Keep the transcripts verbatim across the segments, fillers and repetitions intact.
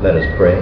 Let us pray.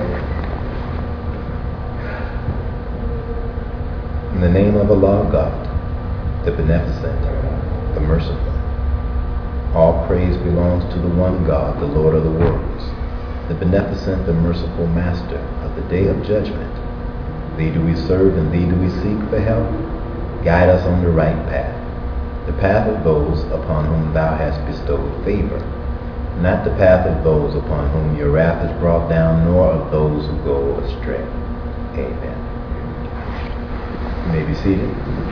In the name of Allah God, the Beneficent, the Merciful, all praise belongs to the one God, the Lord of the worlds, the Beneficent, the Merciful Master of the Day of Judgment. Thee do we serve and Thee do we seek for help. Guide us on the right path, the path of those upon whom Thou hast bestowed favor, not the path of those upon whom Your wrath is brought down, nor of those who go astray. Amen. You may be seated.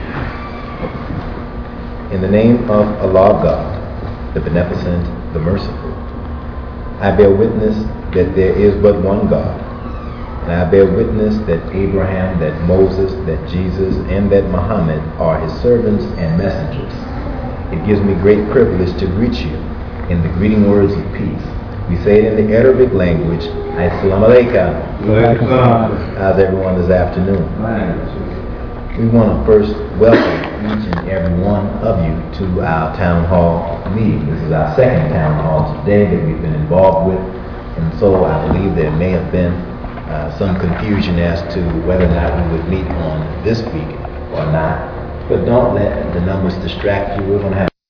In the name of Allah God, the Beneficent, the Merciful, I bear witness that there is but one God, and I bear witness that Abraham, that Moses, that Jesus, and that Muhammad are His servants and messengers. It gives me great privilege to greet you in the greeting words of peace. We say it in the Arabic language, Assalamu alaikum. How's everyone this afternoon? We want to first welcome each and every one of you to our town hall meeting. This is our second town hall today that we've been involved with, and so I believe there may have been uh, some confusion as to whether or not we would meet on this week or not. But don't let the numbers distract you. We're going to have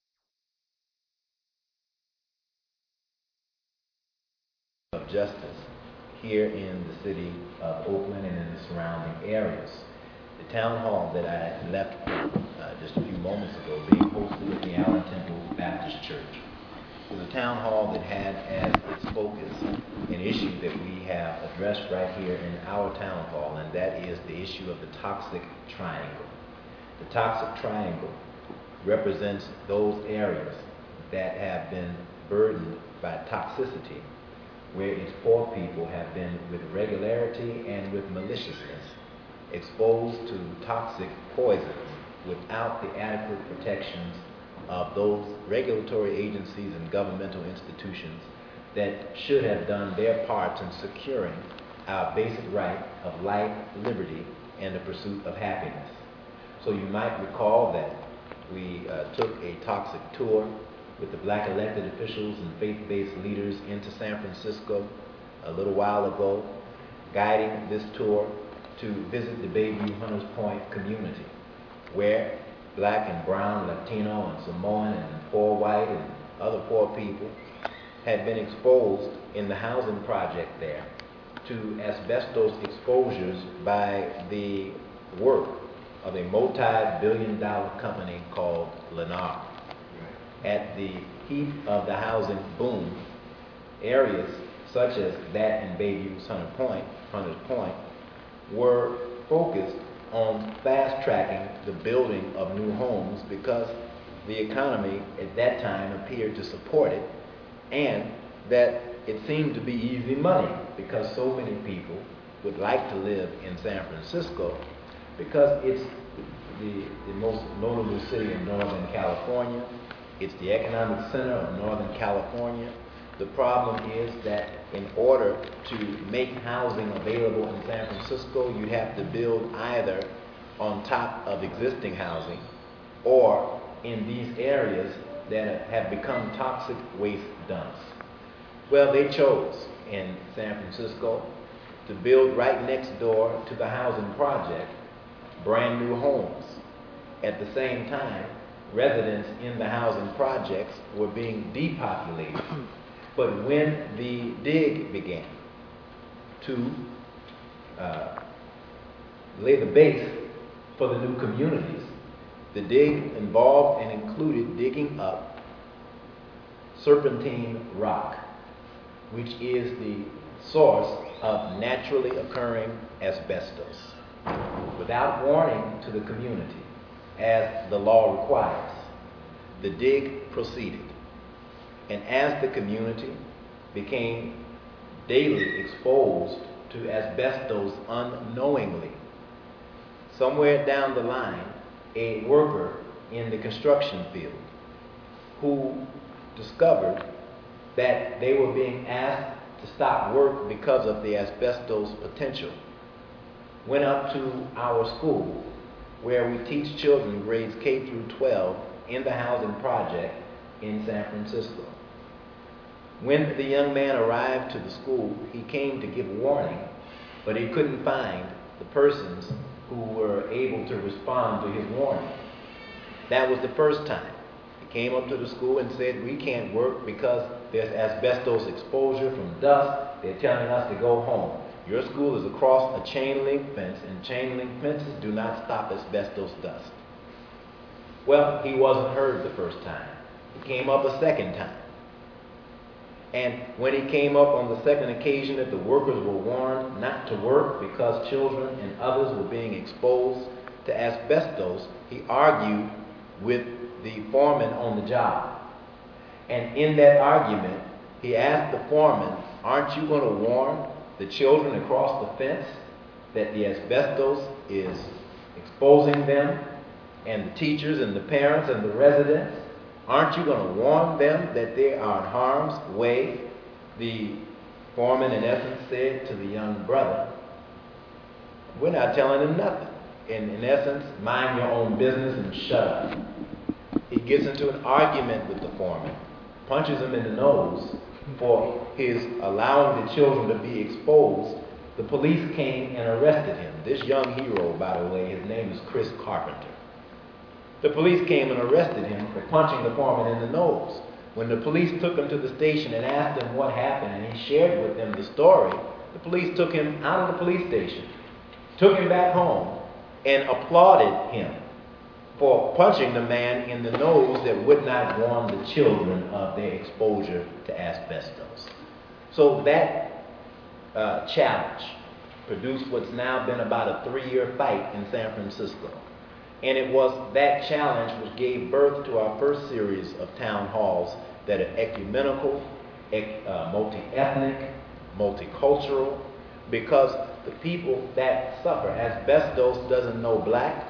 of justice here in the city of Oakland and in the surrounding areas. The town hall that I left uh, just a few moments ago, being hosted at the Allen Temple Baptist Church, was a town hall that had as its focus an issue that we have addressed right here in our town hall, and that is the issue of the toxic triangle. The toxic triangle represents those areas that have been burdened by toxicity, where its poor people have been with regularity and with maliciousness exposed to toxic poisons without the adequate protections of those regulatory agencies and governmental institutions that should have done their parts in securing our basic right of life, liberty, and the pursuit of happiness. So you might recall that we uh, took a toxic tour with the black elected officials and faith-based leaders into San Francisco a little while ago, guiding this tour to visit the Bayview Hunters Point community, where black and brown, Latino and Samoan and poor white and other poor people had been exposed in the housing project there to asbestos exposures by the work of a multi-billion dollar company called Lennar. At the heat of the housing boom, areas such as that in Bayview's Hunter Point, Hunters Point were focused on fast-tracking the building of new homes because the economy at that time appeared to support it, and that it seemed to be easy money because so many people would like to live in San Francisco because it's the, the most notable city in Northern California. It's the economic center of Northern California. The problem is that in order to make housing available in San Francisco, you'd have to build either on top of existing housing or in these areas that have become toxic waste dumps. Well, they chose in San Francisco to build right next door to the housing project brand new homes. At the same time, residents in the housing projects were being depopulated. But when the dig began to uh, lay the base for the new communities, the dig involved and included digging up serpentine rock, which is the source of naturally occurring asbestos, without warning to the community, as the law requires. The dig proceeded. And as the community became daily exposed to asbestos unknowingly, somewhere down the line, a worker in the construction field who discovered that they were being asked to stop work because of the asbestos potential went up to our school, where we teach children grades K through twelve in the housing project in San Francisco. When the young man arrived to the school, he came to give warning, but he couldn't find the persons who were able to respond to his warning. That was the first time. He came up to the school and said, we can't work because there's asbestos exposure from dust. They're telling us to go home. Your school is across a chain link fence, and chain link fences do not stop asbestos dust. Well, he wasn't heard the first time. He came up a second time. And when he came up on the second occasion that the workers were warned not to work because children and others were being exposed to asbestos, he argued with the foreman on the job. And in that argument, he asked the foreman, aren't you going to warn the children across the fence that the asbestos is exposing them, and the teachers and the parents and the residents? Aren't you going to warn them that they are in harm's way? The foreman, in essence, said to the young brother, we're not telling him nothing. In, in essence, mind your own business and shut up. He gets into an argument with the foreman, punches him in the nose for his allowing the children to be exposed. The police came and arrested him. This young hero, by the way, his name is Chris Carpenter. The police came and arrested him for punching the foreman in the nose. When the police took him to the station and asked him what happened, and he shared with them the story, the police took him out of the police station, took him back home, and applauded him for punching the man in the nose that would not warn the children of their exposure to asbestos. So that uh, challenge produced what's now been about a three-year fight in San Francisco. And it was that challenge which gave birth to our first series of town halls that are ecumenical, ec- uh, multi-ethnic, multicultural, because the people that suffer, asbestos doesn't know black,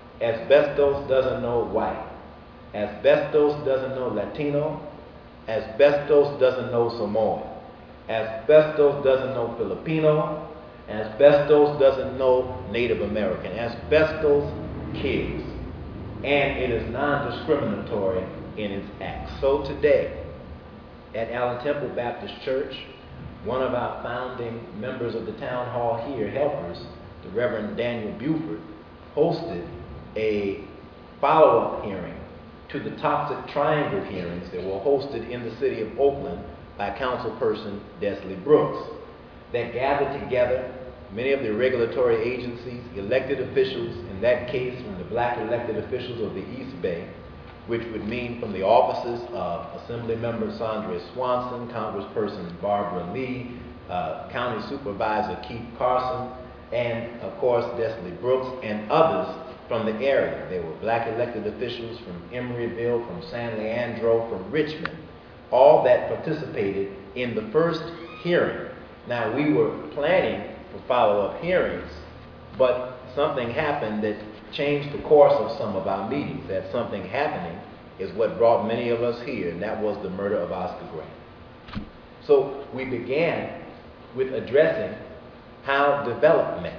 asbestos doesn't know white, asbestos doesn't know Latino, asbestos doesn't know Samoan, asbestos doesn't know Filipino, asbestos doesn't know Native American. Asbestos kills, and it is non-discriminatory in its acts. So today, at Allen Temple Baptist Church, one of our founding members of the town hall here, helpers, the Reverend Daniel Buford, hosted a follow-up hearing to the Toxic Triangle hearings that were hosted in the city of Oakland by Councilperson Desley Brooks, that gathered together many of the regulatory agencies, elected officials, in that case from the black elected officials of the East Bay, which would mean from the offices of Assemblymember Sandra Swanson, Congressperson Barbara Lee, uh, County Supervisor Keith Carson, and of course Desley Brooks and others from the area. There were black elected officials from Emeryville, from San Leandro, from Richmond, all that participated in the first hearing. Now, we were planning for follow-up hearings, but something happened that changed the course of some of our meetings. That something happening is what brought many of us here, and that was the murder of Oscar Grant. So we began with addressing how development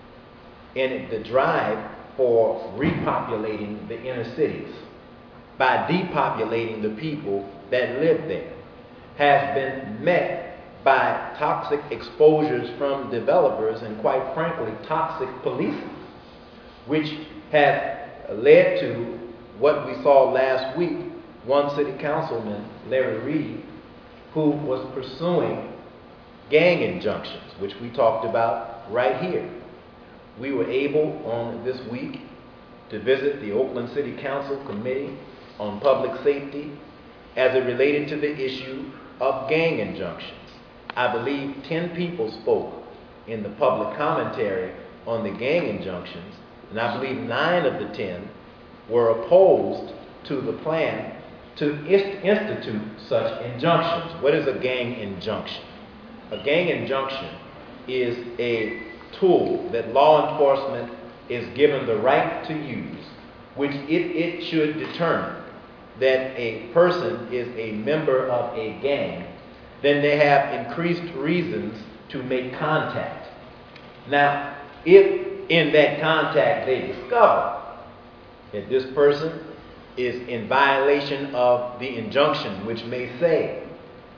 and the drive for repopulating the inner cities by depopulating the people that live there has been met by toxic exposures from developers and, quite frankly, toxic policing, which have led to what we saw last week. One city councilman, Larry Reed, who was pursuing gang injunctions, which we talked about right here. We were able on this week to visit the Oakland City Council Committee on Public Safety as it related to the issue of gang injunctions. I believe ten people spoke in the public commentary on the gang injunctions, and I believe nine of the ten were opposed to the plan to ist- institute such injunctions. What is a gang injunction? A gang injunction is a tool that law enforcement is given the right to use, which if it should determine that a person is a member of a gang, then they have increased reasons to make contact. Now, if in that contact they discover that this person is in violation of the injunction, which may say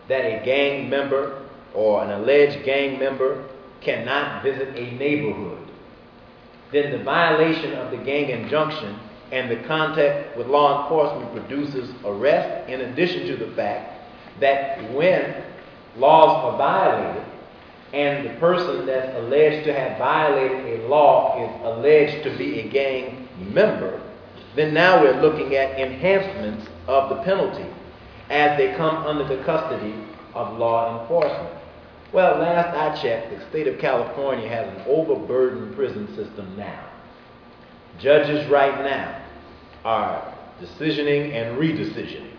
that a gang member or an alleged gang member cannot visit a neighborhood, then the violation of the gang injunction and the contact with law enforcement produces arrest, in addition to the fact that when laws are violated and the person that's alleged to have violated a law is alleged to be a gang member, then now we're looking at enhancements of the penalty as they come under the custody of law enforcement. Well, last I checked, the state of California has an overburdened prison system now. Judges right now are decisioning and redecisioning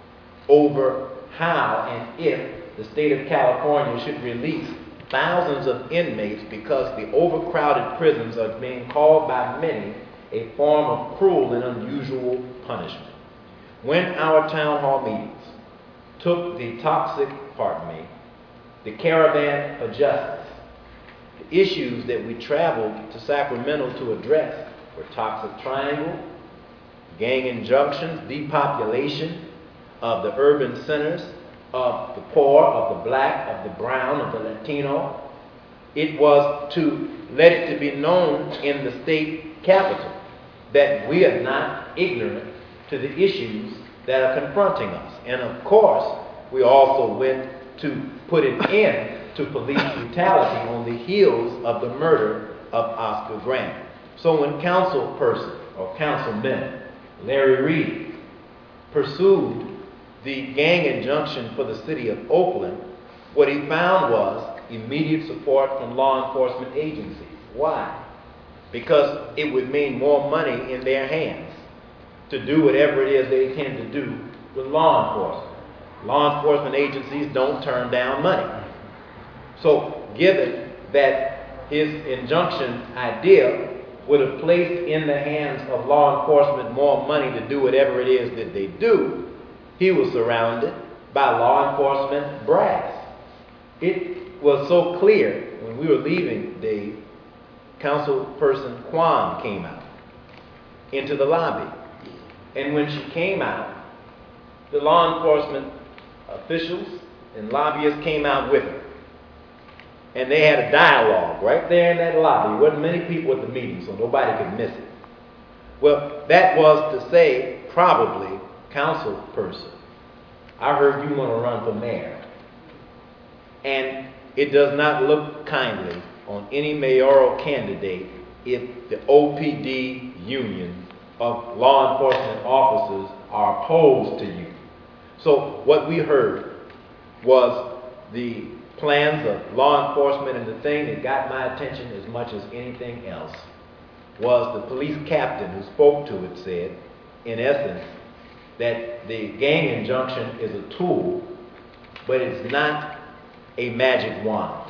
over how and if the state of California should release thousands of inmates, because the overcrowded prisons are being called by many a form of cruel and unusual punishment. When our town hall meetings took the toxic, pardon me, the caravan of justice, the issues that we traveled to Sacramento to address were toxic triangle, gang injunctions, depopulation of the urban centers, of the poor, of the black, of the brown, of the Latino. It was to let it to be known in the state capital that we are not ignorant to the issues that are confronting us. And of course, we also went to put an end to police brutality on the heels of the murder of Oscar Grant. So when councilperson or councilman Larry Reed pursued the gang injunction for the city of Oakland, what he found was immediate support from law enforcement agencies. Why? Because it would mean more money in their hands to do whatever it is they intend to do with law enforcement. Law enforcement agencies don't turn down money. So given that his injunction idea would have placed in the hands of law enforcement more money to do whatever it is that they do, he was surrounded by law enforcement brass. It was so clear when we were leaving, Dave, Councilperson Kwan came out into the lobby. And when she came out, the law enforcement officials and lobbyists came out with her. And they had a dialogue right there in that lobby. There wasn't many people at the meeting, so nobody could miss it. Well, that was to say, probably, councilperson, I heard you want to run for mayor. And it does not look kindly on any mayoral candidate if the O P D union of law enforcement officers are opposed to you. So what we heard was the plans of law enforcement, and the thing that got my attention as much as anything else was the police captain who spoke to it said, in essence, that the gang injunction is a tool, but it's not a magic wand.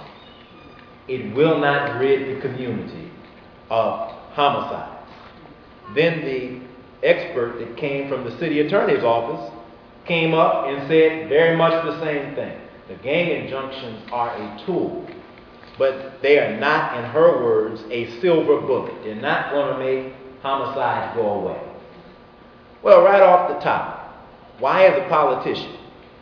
It will not rid the community of homicides. Then the expert that came from the city attorney's office came up and said very much the same thing. The gang injunctions are a tool, but they are not, in her words, a silver bullet. They're not going to make homicides go away. Well, right off the top, why is a politician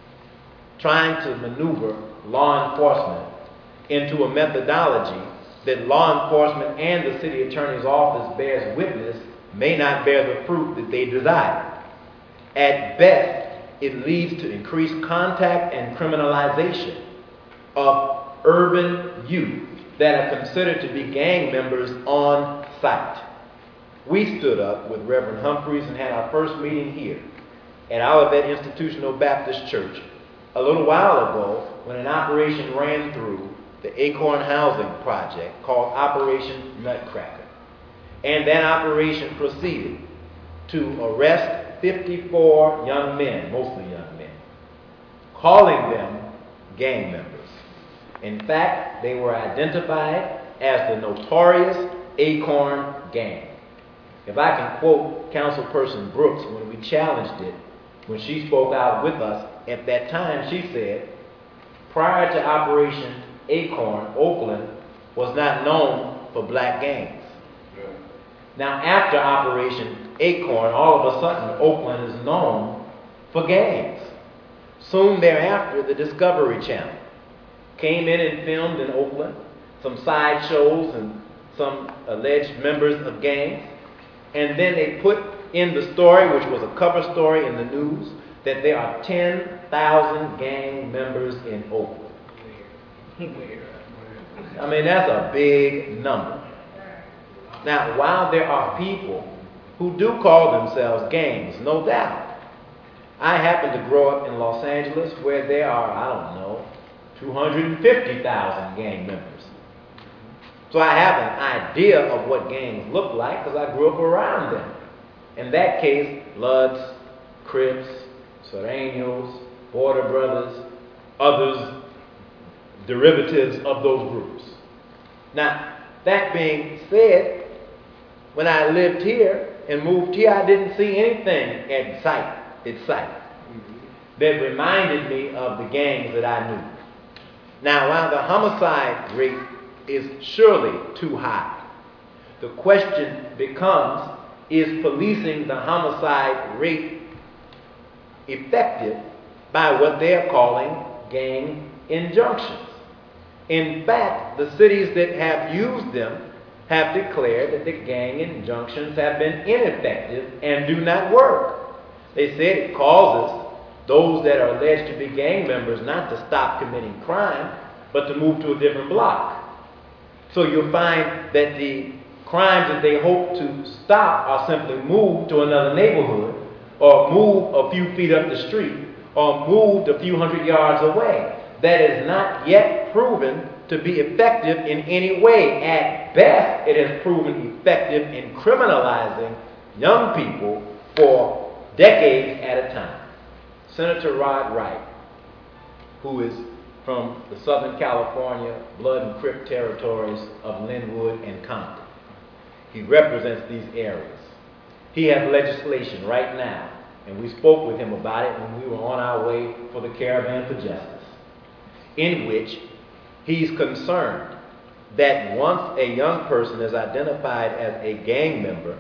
trying to maneuver law enforcement into a methodology that law enforcement and the city attorney's office bears witness may not bear the fruit that they desire? At best, it leads to increased contact and criminalization of urban youth that are considered to be gang members on site. We stood up with Reverend Humphreys and had our first meeting here at Olivet Institutional Baptist Church a little while ago when an operation ran through the Acorn Housing Project called Operation Nutcracker. And that operation proceeded to arrest fifty-four young men, mostly young men, calling them gang members. In fact, they were identified as the notorious Acorn Gang. If I can quote Councilperson Brooks when we challenged it, when she spoke out with us at that time, she said, prior to Operation Acorn, Oakland was not known for black gangs. Now, after Operation Acorn, all of a sudden, Oakland is known for gangs. Soon thereafter, the Discovery Channel came in and filmed in Oakland some sideshows and some alleged members of gangs. And then they put in the story, which was a cover story in the news, that there are ten thousand gang members in Oakland. I mean, that's a big number. Now, while there are people who do call themselves gangs, no doubt, I happen to grow up in Los Angeles where there are, I don't know, two hundred fifty thousand gang members. So I have an idea of what gangs look like because I grew up around them. In that case, Bloods, Crips, Sureños, Border Brothers, others, derivatives of those groups. Now, that being said, when I lived here and moved here, I didn't see anything at sight, at sight, that reminded me of the gangs that I knew. Now, while the homicide rate is surely too high, the question becomes, is policing the homicide rate effective by what they are calling gang injunctions? In fact, the cities that have used them have declared that the gang injunctions have been ineffective and do not work. They said it causes those that are alleged to be gang members not to stop committing crime, but to move to a different block. So you'll find that the crimes that they hope to stop are simply moved to another neighborhood, or move a few feet up the street, or moved a few hundred yards away. That is not yet proven to be effective in any way. At best, it has proven effective in criminalizing young people for decades at a time. Senator Rod Wright, who is from the Southern California Blood and Crip territories of Linwood and Compton. He represents these areas. He has legislation right now, and we spoke with him about it when we were on our way for the Caravan for Justice, in which he's concerned that once a young person is identified as a gang member,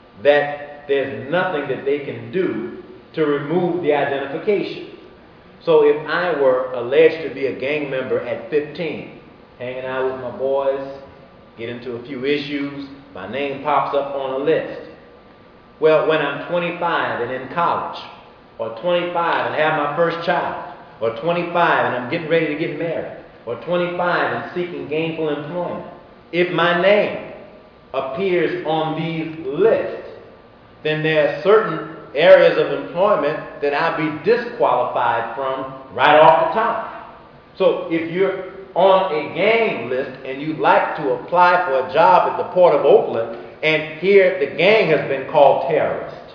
that there's nothing that they can do to remove the identification. So if I were alleged to be a gang member at fifteen, hanging out with my boys, get into a few issues, my name pops up on a list. Well, when I'm twenty-five and in college, or twenty-five and have my first child, or twenty-five and I'm getting ready to get married, or twenty-five and seeking gainful employment, if my name appears on these lists, then there are certain areas of employment that I'll be disqualified from right off the top. So if you're on a gang list and you'd like to apply for a job at the Port of Oakland, and here the gang has been called terrorist,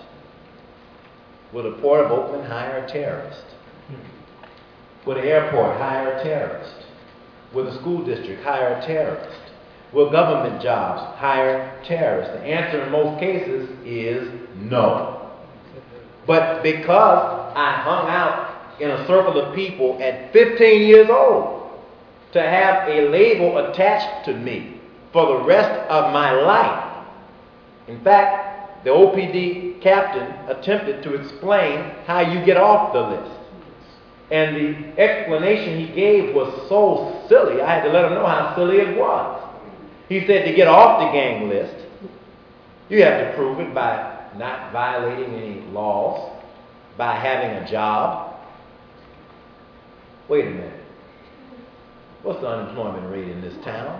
will the Port of Oakland hire a terrorist? Will the airport hire a terrorist? Will the school district hire a terrorist? Will government jobs hire terrorists? The answer in most cases is no. But because I hung out in a circle of people at fifteen years old, to have a label attached to me for the rest of my life. In fact, the O P D captain attempted to explain how you get off the list. And the explanation he gave was so silly, I had to let him know how silly it was. He said to get off the gang list, you have to prove it by not violating any laws, by having a job. Wait a minute. What's the unemployment rate in this town?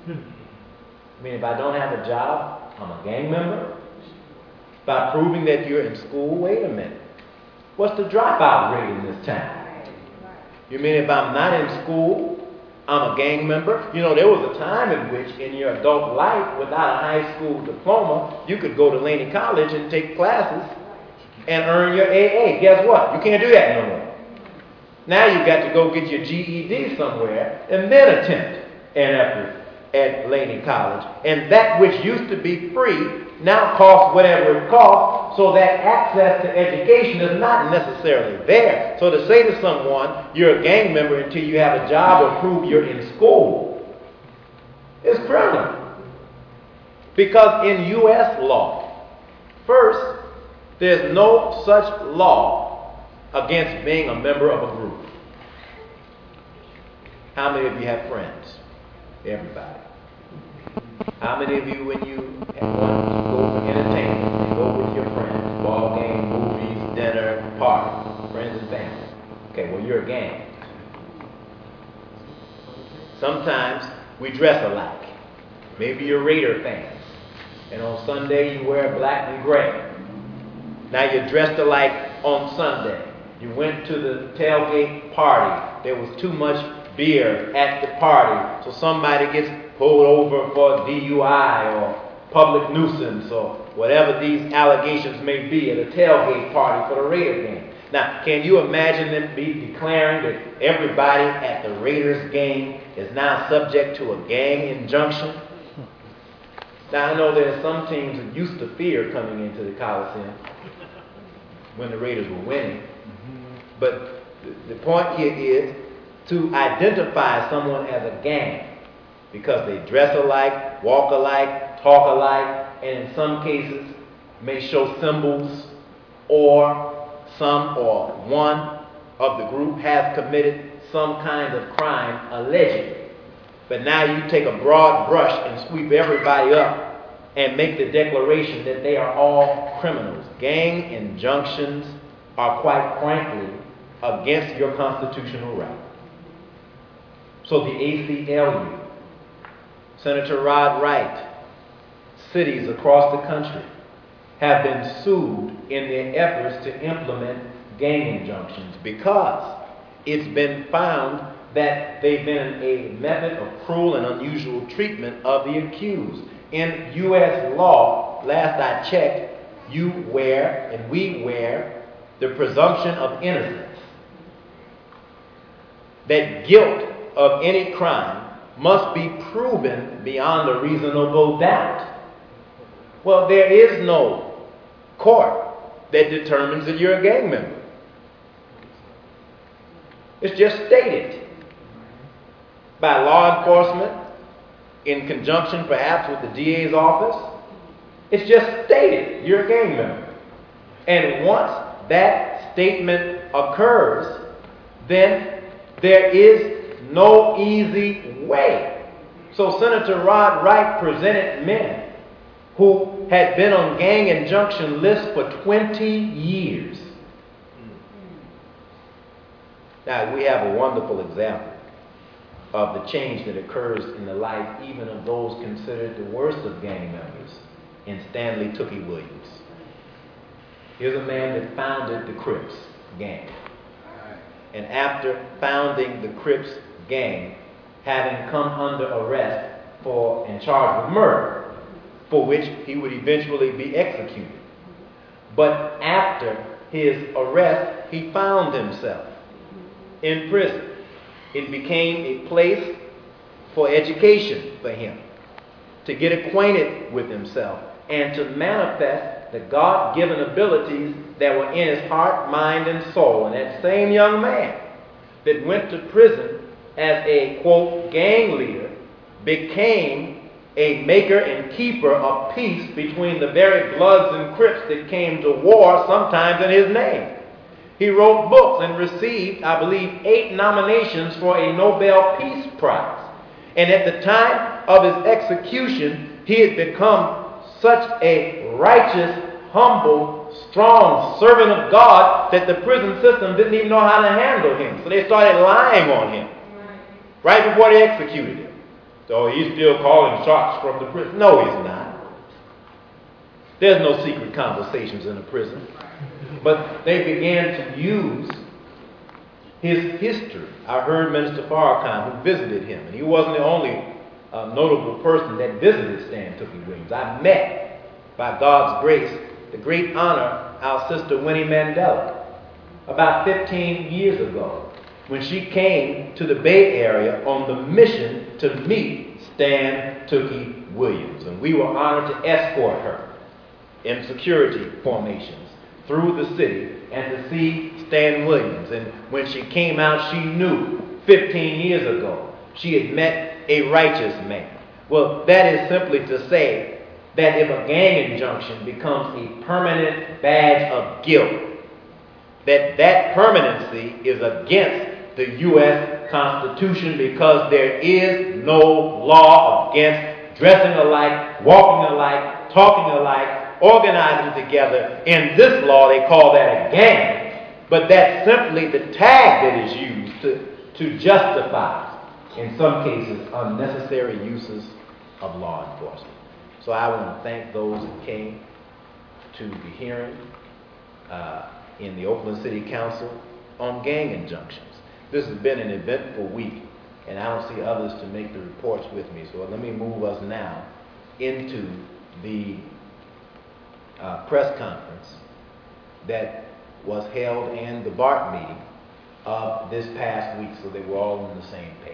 I mean, if I don't have a job, I'm a gang member? By proving that you're in school, wait a minute. What's the dropout rate in this town? You mean if I'm not in school, I'm a gang member? You know, there was a time in which in your adult life, without a high school diploma, you could go to Laney College and take classes and earn your A A. Guess what? You can't do that no more. Now you've got to go get your G E D somewhere and then attempt an effort at Laney College. And that which used to be free now costs whatever it costs, so that access to education is not necessarily there. So to say to someone, you're a gang member until you have a job or prove you're in school, is criminal. Because in U S law, first, there's no such law against being a member of a group? How many of you have friends? Everybody. How many of you, when you want to go for entertainment, you go with your friends, ball game, movies, dinner, party, friends and family? Okay, well, you're a gang. Sometimes we dress alike. Maybe you're Raider fans, and on Sunday you wear black and gray. Now you're dressed alike on Sunday. You went to the tailgate party. There was too much beer at the party, so somebody gets pulled over for D U I or public nuisance or whatever these allegations may be at a tailgate party for the Raider game. Now, can you imagine them be declaring that everybody at the Raiders game is now subject to a gang injunction? Now, I know there are some teams that used to fear coming into the Coliseum when the Raiders were winning. But the point here is to identify someone as a gang because they dress alike, walk alike, talk alike, and in some cases may show symbols, or some or one of the group has committed some kind of crime allegedly. But now you take a broad brush and sweep everybody up and make the declaration that they are all criminals. Gang injunctions are, quite frankly, against your constitutional right. So the A C L U, Senator Rod Wright, cities across the country have been sued in their efforts to implement gang injunctions because it's been found that they've been a method of cruel and unusual treatment of the accused. In U S law, last I checked, you wear and we wear the presumption of innocence. That guilt of any crime must be proven beyond a reasonable doubt. Well, there is no court that determines that you're a gang member. It's just stated by law enforcement in conjunction perhaps with the D A's office. It's just stated you're a gang member. And once that statement occurs, then there is no easy way. So Senator Rod Wright presented men who had been on gang injunction lists for twenty years. Now, we have a wonderful example of the change that occurs in the life even of those considered the worst of gang members in Stanley Tookie Williams. Here's a man that founded the Crips gang. And after founding the Crips gang, having come under arrest for and charged with murder, for which he would eventually be executed. But after his arrest, he found himself in prison. It became a place for education for him, to get acquainted with himself, and to manifest the God-given abilities that were in his heart, mind, and soul. And that same young man that went to prison as a, quote, gang leader became a maker and keeper of peace between the very Bloods and Crips that came to war sometimes in his name. He wrote books and received, I believe, eight nominations for a Nobel Peace Prize. And at the time of his execution, he had become such a righteous, humble, strong servant of God that the prison system didn't even know how to handle him. So they started lying on him right before they executed him. So he's still calling shots from the prison. No, he's not. There's no secret conversations in the prison. But they began to use his history. I heard Minister Farrakhan, who visited him, and he wasn't the only uh, notable person that visited Stan Tookie Williams. I met, by God's grace, the great honor, our sister Winnie Mandela, about fifteen years ago, when she came to the Bay Area on the mission to meet Stan Tookie Williams. And we were honored to escort her in security formations through the city and to see Stan Williams. And when she came out, she knew fifteen years ago she had met a righteous man. Well, that is simply to say that if a gang injunction becomes a permanent badge of guilt, that that permanency is against the U S Constitution, because there is no law against dressing alike, walking alike, talking alike, organizing together. In this law, they call that a gang, but that's simply the tag that is used to, to justify, in some cases, unnecessary uses of law enforcement. So I want to thank those that came to the hearing uh, in the Oakland City Council on gang injunctions. This has been an eventful week, and I don't see others to make the reports with me. So let me move us now into the uh, press conference that was held and the BART meeting of this past week, so they were all on the same page.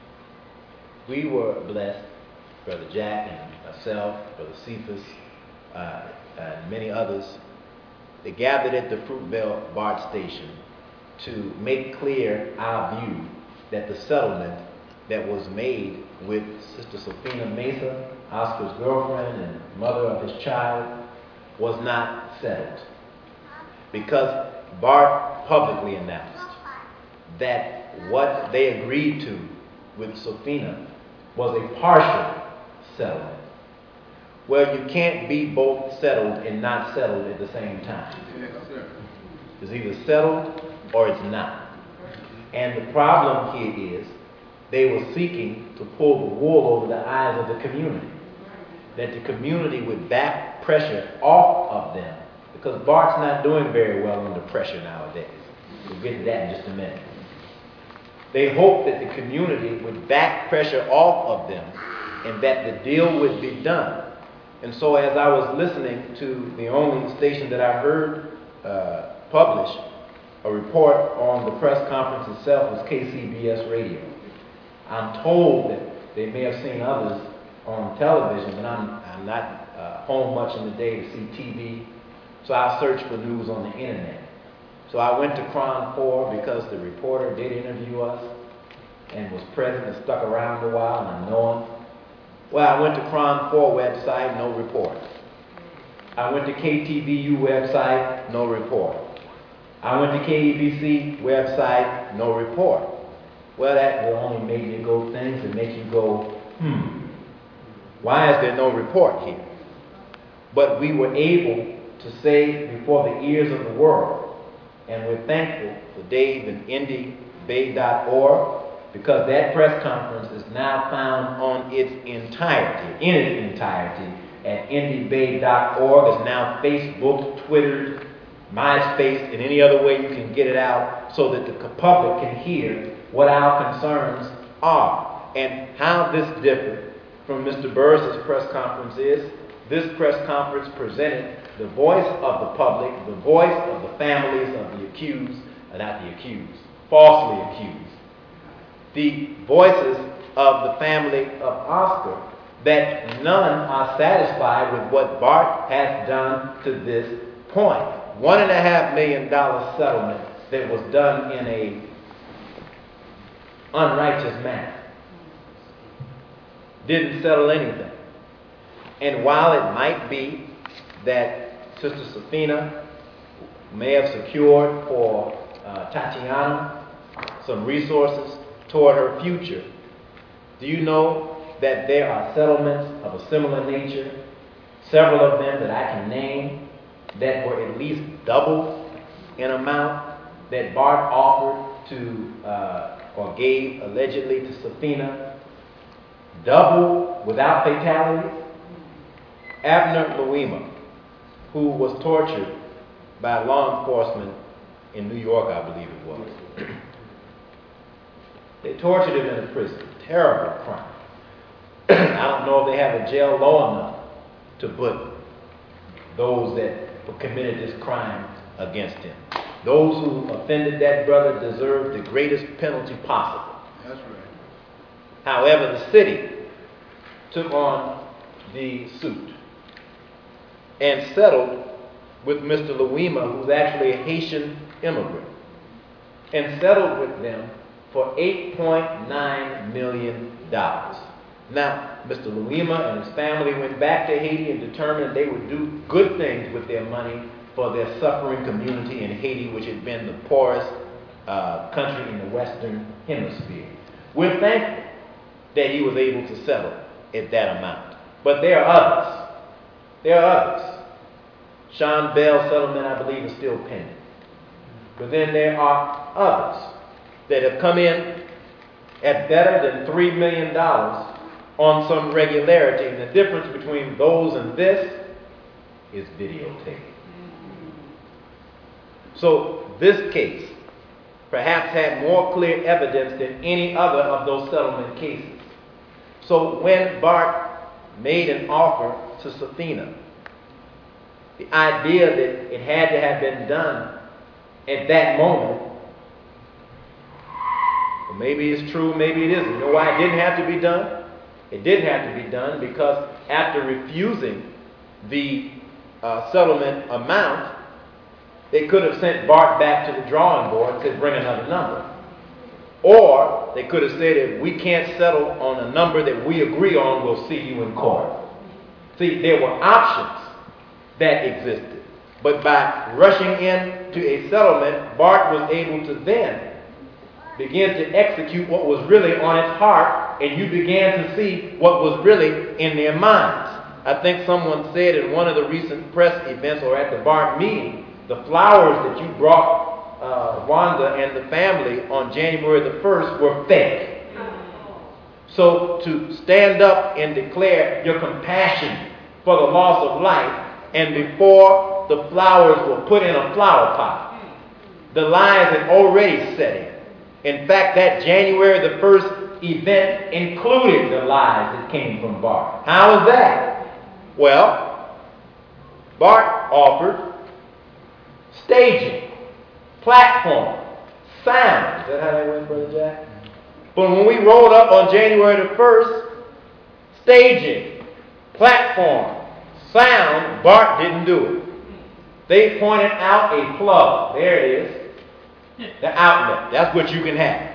We were blessed, Brother Jack and myself, Brother Cephas, uh, and many others, they gathered at the Fruitvale BART station to make clear our view that the settlement that was made with Sister Sofina Mesa, Oscar's girlfriend and mother of his child, was not settled. Because BART publicly announced that what they agreed to with Sofina was a partial settlement. Well, you can't be both settled and not settled at the same time. It's either settled or it's not. And the problem here is they were seeking to pull the wool over the eyes of the community. That the community would back pressure off of them, because BART's not doing very well under pressure nowadays. We'll get to that in just a minute. They hoped that the community would back pressure off of them and that the deal would be done. And so as I was listening to the only station that I heard uh, publish a report on the press conference itself was K C B S Radio. I'm told that they may have seen others on television, but I'm, I'm not uh, home much in the day to see T V, so I searched for news on the internet. So I went to Cron four because the reporter did interview us and was present and stuck around a while, and I know him. Well, I went to Cron four website, no report. I went to K T V U website, no report. I went to K E B C website, no report. Well, that will only make you go things and make you go, hmm, why is there no report here? But we were able to say before the ears of the world, and we're thankful for Dave and Indy Bay dot org, because that press conference is now found on its entirety, in its entirety, at Indy Bay dot org. It's now Facebook, Twitter, MySpace, and any other way you can get it out so that the public can hear what our concerns are. And how this differed from Mister Burris' press conference is, this press conference presented the voice of the public, the voice of the families of the accused, uh, not the accused, falsely accused, the voices of the family of Oscar, that none are satisfied with what BART has done to this point. One and a half million dollar settlement that was done in a unrighteous manner. Didn't settle anything. And while it might be that Sister Sofina may have secured for uh, Tatiana some resources toward her future, do you know that there are settlements of a similar nature, several of them that I can name, that were at least double in amount that BART offered to, uh, or gave allegedly to Sofina, double without fatalities? Abner Louima, who was tortured by law enforcement in New York, I believe it was. They tortured him in a prison. Terrible crime. I don't know if they have a jail low enough to put those that committed this crime against him. Those who offended that brother deserve the greatest penalty possible. That's right. However, the city took on the suit and settled with Mister Louima, who's actually a Haitian immigrant, and settled with them for eight point nine million dollars. Now, Mister Louima and his family went back to Haiti and determined they would do good things with their money for their suffering community in Haiti, which had been the poorest uh, country in the Western Hemisphere. We're thankful that he was able to settle at that amount. But there are others. There are others. Sean Bell's settlement, I believe, is still pending. But then there are others that have come in at better than three million dollars on some regularity. And the difference between those and this is videotape. So this case perhaps had more clear evidence than any other of those settlement cases. So when Bart made an offer to Safina, the idea that it had to have been done at that moment, well, maybe it's true, maybe it isn't. You know why it didn't have to be done? It didn't have to be done because after refusing the uh, settlement amount, they could have sent Bart back to the drawing board and said, bring another number. Or they could have said, if we can't settle on a number that we agree on, we'll see you in court. See, there were options that existed. But by rushing into a settlement, Bart was able to then begin to execute what was really on its heart, and you began to see what was really in their minds. I think someone said in one of the recent press events or at the Bart meeting, the flowers that you brought uh, Wanda and the family on January the first were fake. So to stand up and declare your compassion for the loss of life, and before the flowers were put in a flower pot, the lies had already set in. In fact, that January the first event included the lies that came from Bart. How is that? Well, Bart offered staging, platform, sound. Is that how that went, Brother Jack? But when we rolled up on January the first, staging, platform, sound, Bart didn't do it. They pointed out a plug. There it is. The outlet. That's what you can have.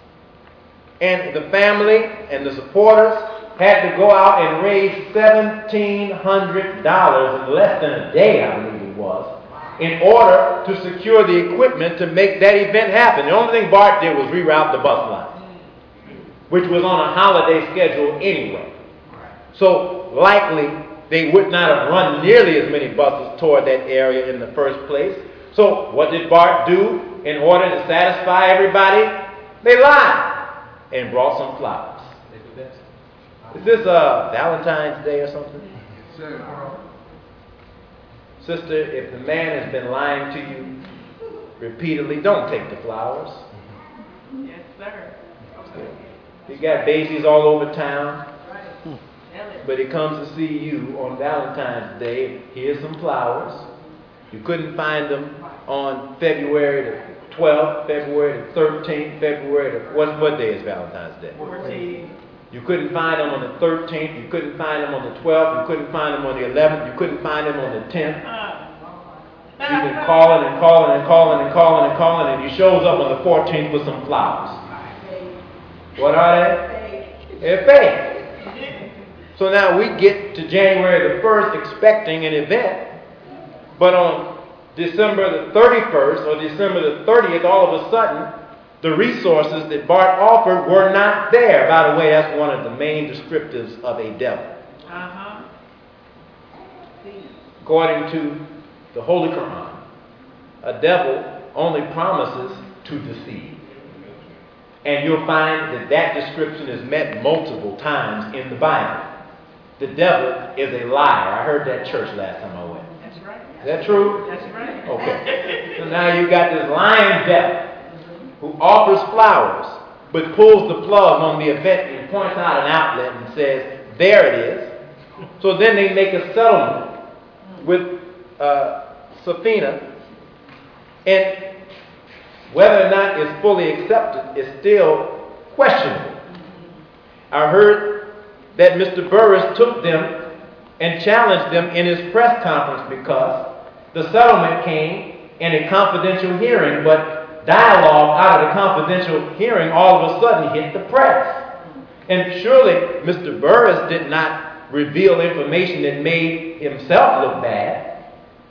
And the family and the supporters had to go out and raise seventeen hundred dollars in less than a day, I believe it was, in order to secure the equipment to make that event happen. The only thing Bart did was reroute the bus line, which was on a holiday schedule anyway. So likely they would not have run nearly as many buses toward that area in the first place. So what did Bart do in order to satisfy everybody? They lied and brought some flowers. Is this uh, Valentine's Day or something? Yes, sir. Sister, if the man has been lying to you repeatedly, don't take the flowers. Yes, sir. He got babies all over town. But he comes to see you on Valentine's Day. Here's some flowers. You couldn't find them on February the twelfth, February the thirteenth, February the... What, what day is Valentine's Day? fourteenth. You couldn't find them on the thirteenth. You couldn't find them on the twelfth. You couldn't find them on the eleventh. You couldn't find them on the tenth. You've been calling and calling and calling and calling and calling, and he shows up on the fourteenth with some flowers. What are they? They're fake. So now we get to January the first expecting an event, but on December the thirty-first or December the thirtieth, all of a sudden, the resources that Bart offered were not there. By the way, that's one of the main descriptives of a devil. Uh-huh. According to the Holy Quran, a devil only promises to deceive. And you'll find that that description is met multiple times in the Bible. The devil is a liar. I heard that church last time I went. That's right. Is that true? That's right. Okay. So now you got this lying devil who offers flowers but pulls the plug on the event and points out an outlet and says, there it is. So then they make a settlement with uh, Safina, and whether or not it's fully accepted is still questionable. I heard that Mister Burris took them and challenged them in his press conference because the settlement came in a confidential hearing, but dialogue out of the confidential hearing all of a sudden hit the press. And surely Mister Burris did not reveal information that made himself look bad.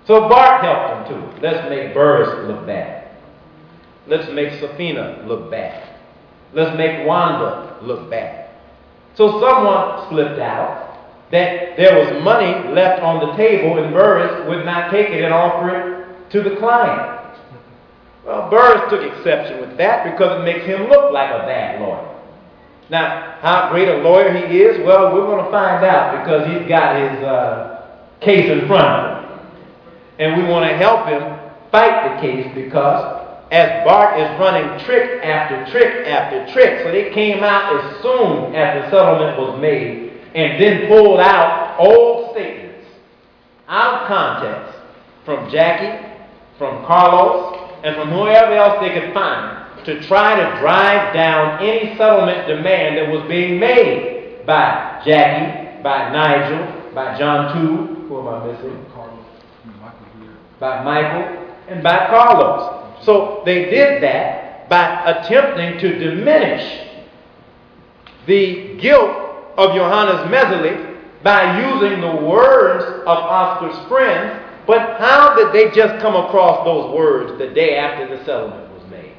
So Bart helped him too. Let's make Burris look bad. Let's make Safina look bad. Let's make Wanda look bad. So someone slipped out that there was money left on the table and Burris would not take it and offer it to the client. Well, Burris took exception with that because it makes him look like a bad lawyer. Now, how great a lawyer he is, well, we're going to find out because he's got his uh, case in front of him. And we want to help him fight the case because as Bart is running trick after trick after trick, so they came out as soon as the settlement was made and then pulled out old statements out of context from Jackie, from Carlos, and from whoever else they could find to try to drive down any settlement demand that was being made by Jackie, by Nigel, by John two, who am I missing? Carlos, by Michael, and by Carlos. So they did that by attempting to diminish the guilt of Johannes Messerly by using the words of Oscar's friends. But how did they just come across those words the day after the settlement was made?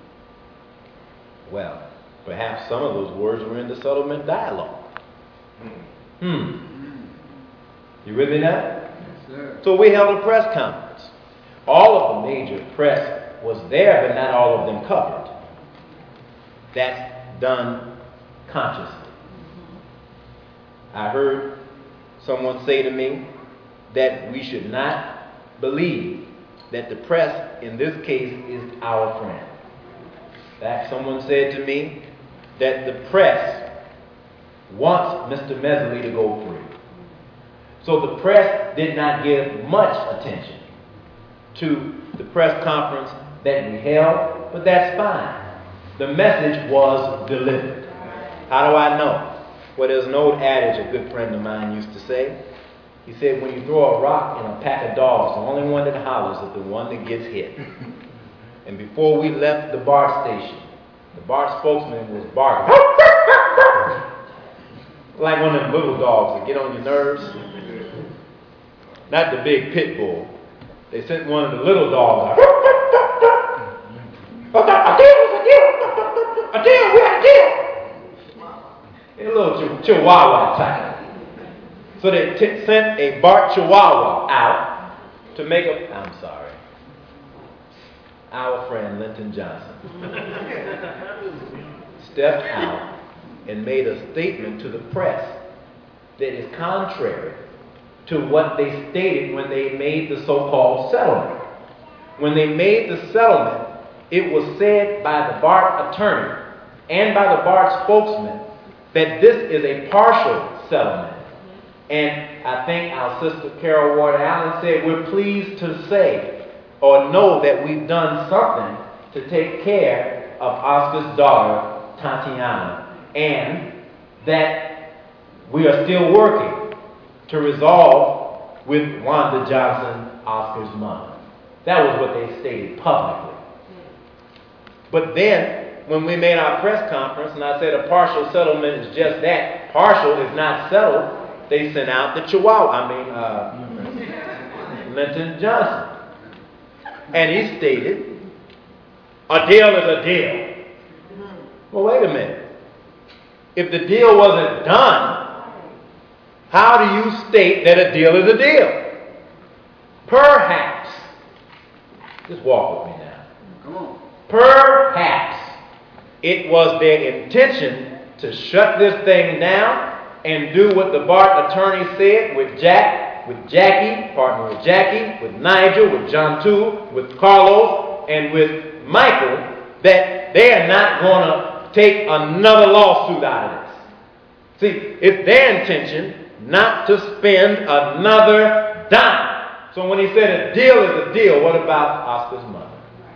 Well, perhaps some of those words were in the settlement dialogue. Hmm. You with me now? Yes, sir. So we held a press conference. All of the major press was there, but not all of them covered. That's done consciously. I heard someone say to me that we should not believe that the press in this case is our friend. In fact, someone said to me that the press wants Mister Messerly to go free. So the press did not give much attention to the press conference that we held, but that's fine. The message was delivered. How do I know? Well, there's an old adage a good friend of mine used to say. He said, when you throw a rock in a pack of dogs, the only one that hollers is the one that gets hit. And before we left the bar station, the bar spokesman was barking. Like one of them little dogs that get on your nerves. Not the big pit bull. They sent one of the little dogs out. A deal, a deal, a deal, we had a deal. A little ch- chihuahua type. So they t- sent a Bart Chihuahua out to make a, I'm sorry, our friend Linton Johnson stepped out and made a statement to the press that is contrary to what they stated when they made the so-called settlement. When they made the settlement, it was said by the Bart attorney and by the Bart spokesman that this is a partial settlement. And I think our sister Carol Ward Allen said, we're pleased to say or know that we've done something to take care of Oscar's daughter, Tatiana, and that we are still working to resolve with Wanda Johnson, Oscar's mother. That was what they stated publicly. But then, when we made our press conference, and I said a partial settlement is just that, partial is not settled, they sent out the Chihuahua, I mean, uh, Linton Johnson. And he stated, a deal is a deal. Well, wait a minute. If the deal wasn't done, how do you state that a deal is a deal? Perhaps, just walk with me now. Come on. Perhaps it was their intention to shut this thing down and do what the Bart attorney said with Jack, with Jackie, partner with Jackie, with Nigel, with John two, with Carlos, and with Michael, that they are not going to take another lawsuit out of this. See, it's their intention not to spend another dime. So when he said a deal is a deal, what about Oscar's mother?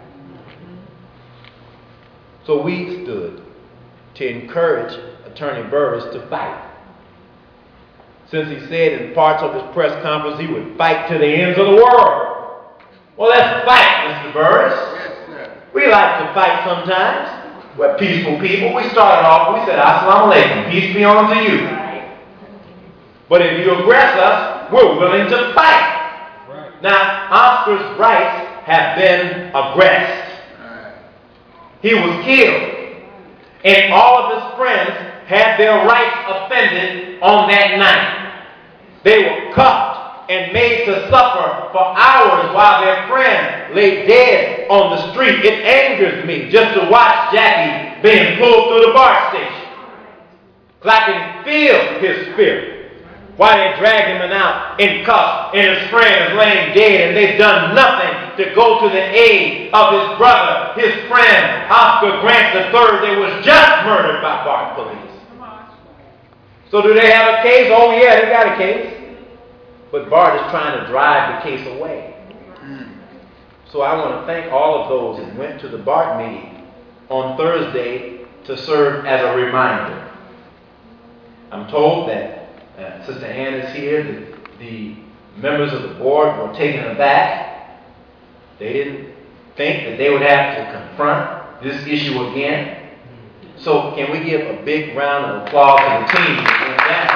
So we stood to encourage Attorney Burris to fight. Since he said in parts of his press conference he would fight to the ends of the world. Well, let's fight, Mister Burris. Yes, sir. We like to fight sometimes. We're peaceful people. We started off, we said, Assalamu alaikum, peace be unto you. But if you aggress us, we're willing to fight. Right. Now, Oscar's rights have been aggressed. He was killed. And all of his friends had their rights offended on that night. They were cuffed and made to suffer for hours while their friend lay dead on the street. It angers me just to watch Jackie being pulled through the BART station. Because I can feel his spirit. Why they drag him out in cuffs and his friend is laying dead and they've done nothing to go to the aid of his brother, his friend, Oscar Grant the third, that was just murdered by BART police. So do they have a case? Oh yeah, they got a case. But BART is trying to drive the case away. So I want to thank all of those that went to the BART meeting on Thursday to serve as a reminder. I'm told that Uh, Sister Ann is here. The, the members of the board were taken aback. They didn't think that they would have to confront this issue again. So can we give a big round of applause to the team that went down?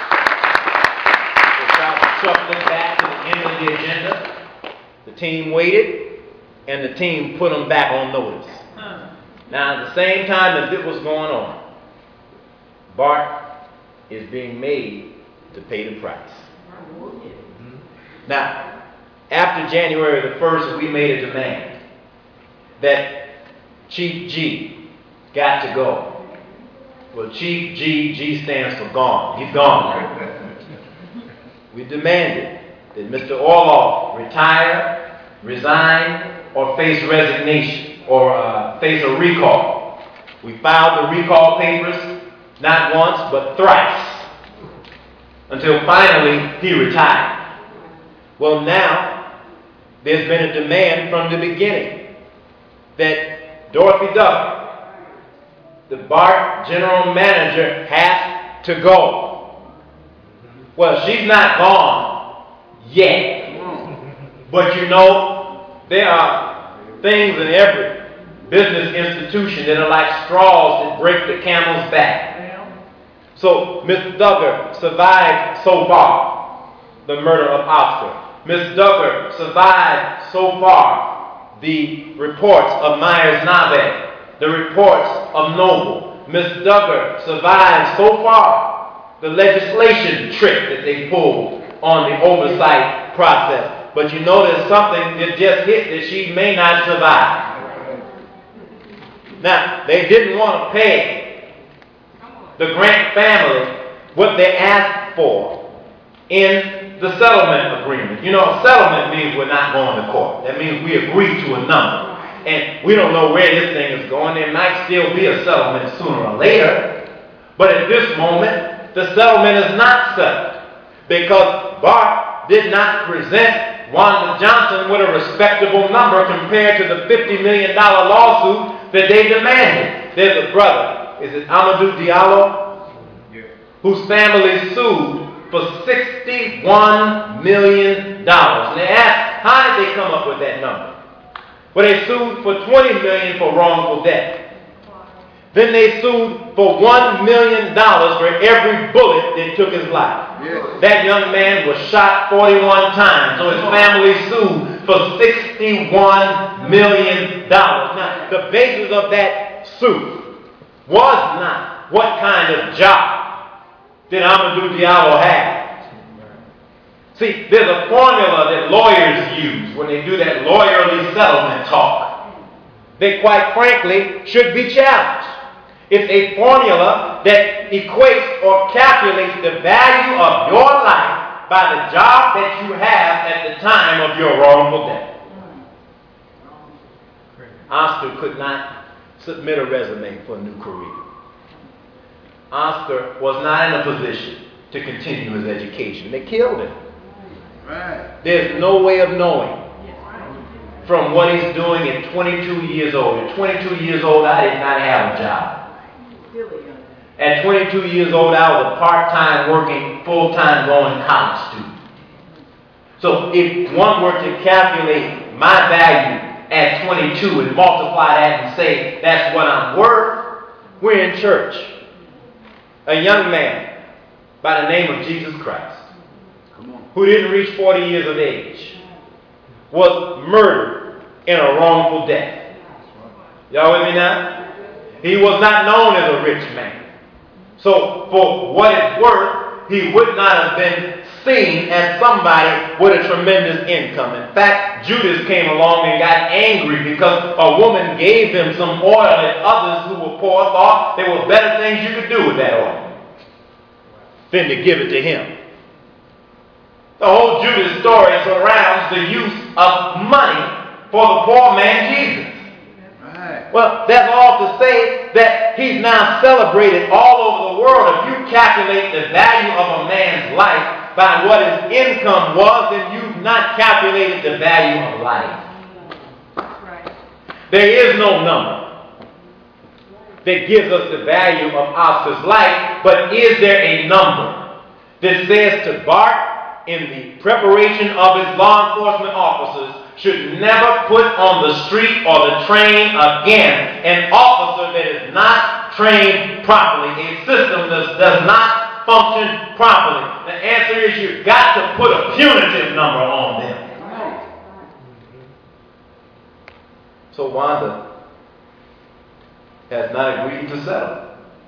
They tried to shuffle it back to the end of the agenda. The team waited, and the team put them back on notice. Now, at the same time as it was going on, BART is being made to pay the price. Now, after January the first, we made a demand that Chief G got to go. Well, Chief G, G stands for gone. He's gone. We demanded that Mister Orloff retire, resign, or face resignation, or uh, face a recall. We filed the recall papers not once, but thrice, until finally he retired. Well, now, there's been a demand from the beginning that Dorothy Duggar, the BART general manager, has to go. Well, she's not gone yet. But you know, there are things in every business institution that are like straws that break the camel's back. So, Miss Duggar survived so far the murder of Oscar. Miss Duggar survived so far the reports of Myers-Navet, the reports of Noble. Miss Duggar survived so far the legislation trick that they pulled on the oversight process. But you know there's something that just hit that she may not survive. Now, they didn't want to pay the Grant family what they asked for in the settlement agreement. You know, a settlement means we're not going to court. That means we agree to a number. And we don't know where this thing is going. There might still be a settlement sooner or later. But at this moment, the settlement is not settled because BART did not present Wanda Johnson with a respectable number compared to the fifty million dollars lawsuit that they demanded. There's a brother. Is it Amadou Diallo? Yeah. Whose family sued for sixty-one million dollars. And they asked, how did they come up with that number? Well, they sued for twenty million dollars for wrongful death. Then they sued for one million dollars for every bullet that took his life. Yes. That young man was shot forty-one times, so his family sued for sixty-one million dollars. Now, the basis of that suit was not what kind of job did Amadou Diallo have. See, there's a formula that lawyers use when they do that lawyerly settlement talk. They quite frankly should be challenged. It's a formula that equates or calculates the value of your life by the job that you have at the time of your wrongful death. Oscar could not submit a resume for a new career. Oscar was not in a position to continue his education. They killed him. Right. There's no way of knowing from what he's doing at twenty-two years old. At twenty-two years old, I did not have a job. At twenty-two years old, I was a part-time working, full-time going college student. So if one were to calculate my value at twenty-two and multiply that and say that's what I'm worth, we're in church. A young man by the name of Jesus Christ, who didn't reach forty years of age, was murdered in a wrongful death. Y'all with me now? He was not known as a rich man. So for what it's worth, he would not have been seen as somebody with a tremendous income. In fact, Judas came along and got angry because a woman gave him some oil that others who were poor thought there were better things you could do with that oil than to give it to him. The whole Judas story surrounds the use of money for the poor man Jesus. Right. Well, that's all to say that he's now celebrated all over the world. If you calculate the value of a man's life by what his income was, then you've not calculated the value of life. Right. There is no number that gives us the value of Oscar's life, but is there a number that says to Bart, in the preparation of his law enforcement officers, should never put on the street or the train again an officer that is not trained properly, a system that does not function properly? The answer is you've got to put a punitive number on them. So Wanda has not agreed to settle.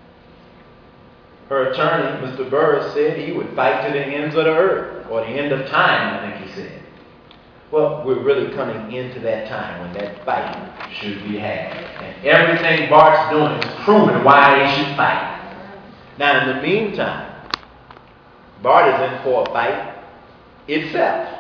Her attorney, Mister Burris, said he would fight to the ends of the earth, or the end of time, I think he said. Well, we're really coming into that time when that fight should be had. And everything Bart's doing is proving why they should fight. Now, in the meantime, Bart is in for a fight itself.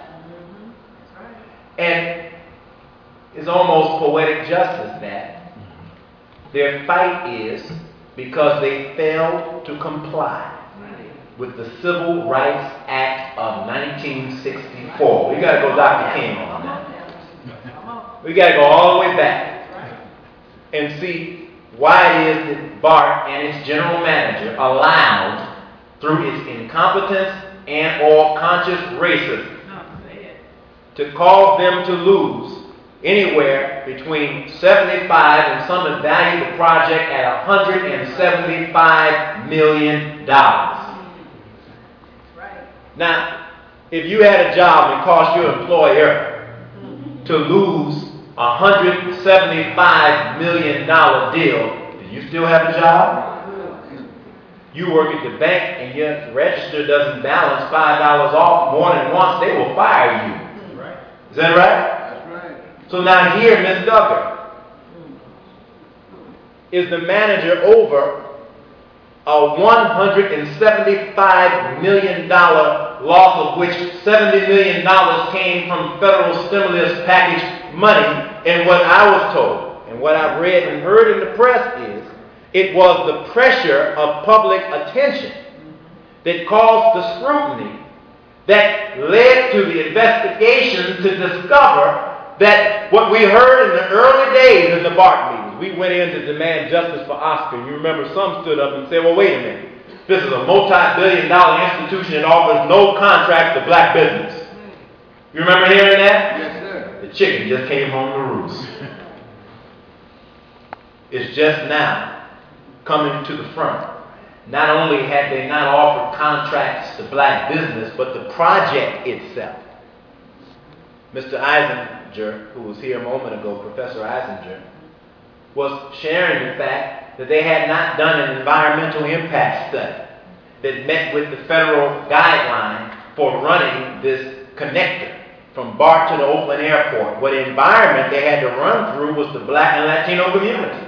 And it's almost poetic justice that their fight is because they failed to comply with the Civil Rights Act of nineteen sixty-four. We got to go Doctor King on that. We got to go all the way back and see why it is that Bart and its general manager allowed, through its incompetence and or conscious racism, to cause them to lose anywhere between seventy-five and some have valued the project at one hundred seventy-five million dollars. Now, if you had a job and cost your employer to lose a one hundred seventy-five million dollars deal, do you still have a job? You work at the bank and your register doesn't balance five dollars off more than once, they will fire you. Is that right? So now here, Miss Duggar is the manager over a one hundred seventy-five million dollars loss, of which seventy million dollars came from federal stimulus package money. And what I was told, and what I've read and heard in the press is, it was the pressure of public attention that caused the scrutiny that led to the investigation to discover that what we heard in the early days in the Bart meetings, we went in to demand justice for Oscar. You remember some stood up and said, well, wait a minute. This is a multi-billion dollar institution that offers no contract to black business. You remember hearing that? Yes, sir. The chicken just came home to roost. It's just now coming to the front. Not only had they not offered contracts to black business, but the project itself. Mister Eisinger, who was here a moment ago, Professor Eisinger, was sharing the fact that they had not done an environmental impact study that met with the federal guideline for running this connector from Bart to the Oakland airport. What environment they had to run through was the black and Latino community.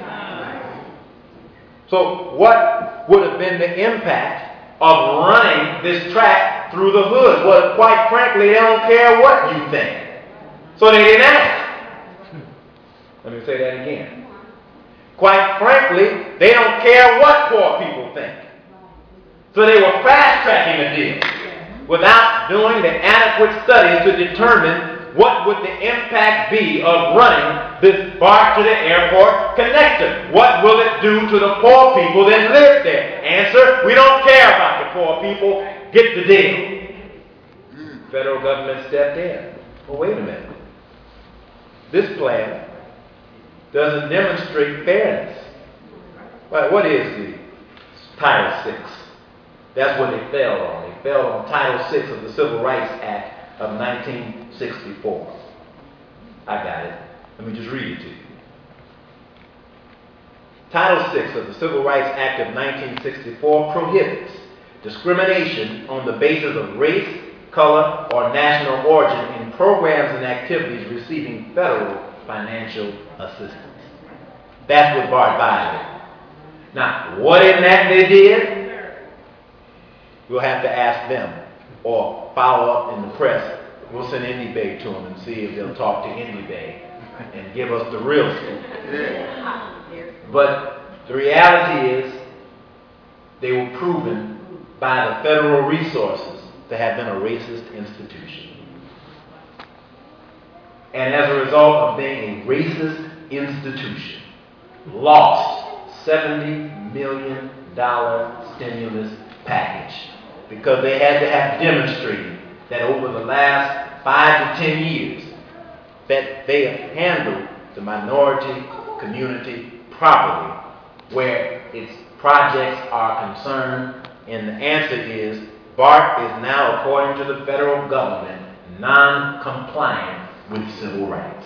So what would have been the impact of running this track through the hood? Well, quite frankly, they don't care what you think. So they didn't ask. Let me say that again. Quite frankly, they don't care what poor people think. So they were fast-tracking the deal without doing the adequate studies to determine what would the impact be of running this Bart to the airport connector. What will it do to the poor people that live there? Answer, we don't care about the poor people. Get the deal. Federal government stepped in. Well, wait a minute. This plan doesn't demonstrate fairness. Well, what is the Title six? That's what they failed on. They failed on Title six of the Civil Rights Act of nineteen sixty-four. I got it. Let me just read it to you. Title six of the Civil Rights Act of nineteen sixty-four prohibits discrimination on the basis of race, color, or national origin in programs and activities receiving federal financial assistance. That's what Bart violated. Now, what in that they did, we'll have to ask them or follow up in the press. We'll send Indy Bay to them and see if they'll talk to Indy Bay and give us the real story. But the reality is they were proven by the federal resources to have been a racist institution. And as a result of being a racist institution, lost seventy million dollars stimulus package because they had to have demonstrated that over the last five to ten years that they have handled the minority community properly where its projects are concerned. And the answer is Bart is now, according to the federal government, non-compliant with civil rights.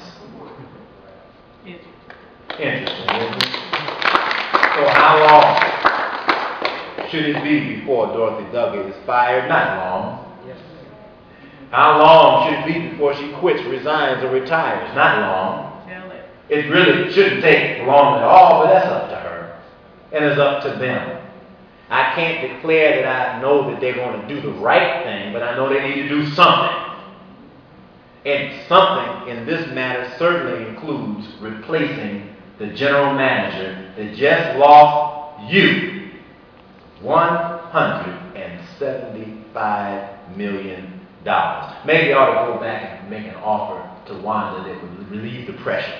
Interesting, isn't it? So how long should it be before Dorothy Duggett is fired? Not long. How long should it be before she quits, resigns, or retires? Not long. Tell it. It really shouldn't take long at all, but that's up to her. And it's up to them. I can't declare that I know that they're going to do the right thing, but I know they need to do something. And something in this matter certainly includes replacing the general manager that just lost you one hundred seventy-five million dollars. Maybe I ought to go back and make an offer to Wanda that would relieve the pressure.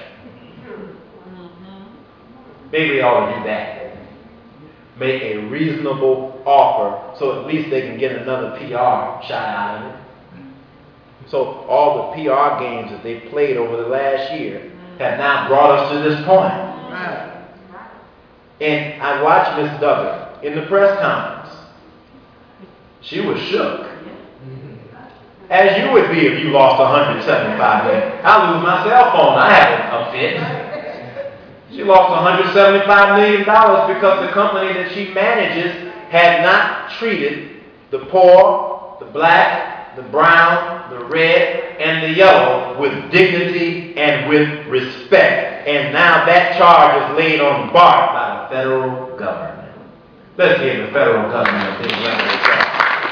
Maybe I ought to do that. Make a reasonable offer so at least they can get another P R shot out of it. So all the P R games that they played over the last year have now brought us to this point. And I watched Miss Duggan in the press conference. She was shook. As you would be if you lost one hundred seventy-five million dollars. I lose my cell phone. I have a fit. She lost one hundred seventy-five million dollars because the company that she manages had not treated the poor, the black, the brown, the red, and the yellow with dignity and with respect. And now that charge is laid on Bart by the federal government. Let's give the federal government a big round of applause.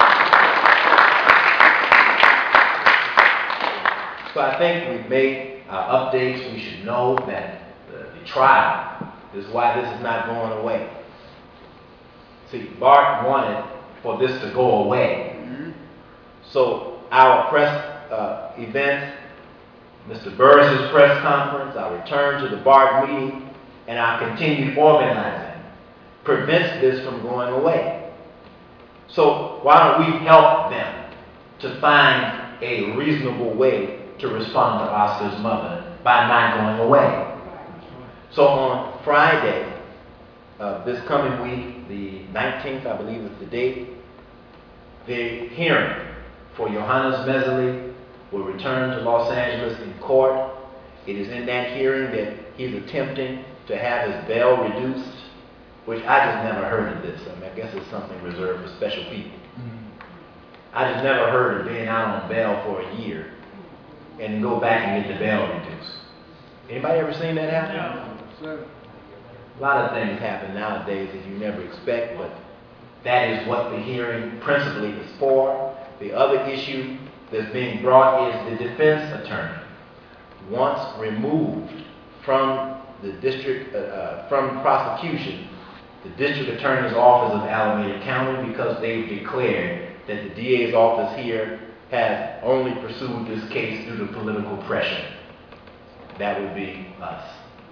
So I think we've made our updates. We should know that the, the trial is why this is not going away. See, Bart wanted for this to go away. Mm-hmm. So our press uh, event, Mister Burris's press conference, our return to the Bart meeting, and our continued organizing prevents this from going away. So why don't we help them to find a reasonable way to respond to Oscar's mother by not going away? So on Friday of this coming week, the nineteenth, I believe is the date, the hearing for Johannes Messerly will return to Los Angeles in court. It is in that hearing that he's attempting to have his bail reduced, which I just never heard of this. I mean, I guess it's something reserved for special people. Mm-hmm. I just never heard of being out on bail for a year and go back and get the bail reduced. Anybody ever seen that happen? No. Sir. A lot of things happen nowadays that you never expect, but that is what the hearing principally is for. The other issue that's being brought is the defense attorney. Once removed from the district, uh, uh, from prosecution, the district attorney's office of Alameda County, because they've declared that the D A's office here has only pursued this case due to political pressure. That would be us.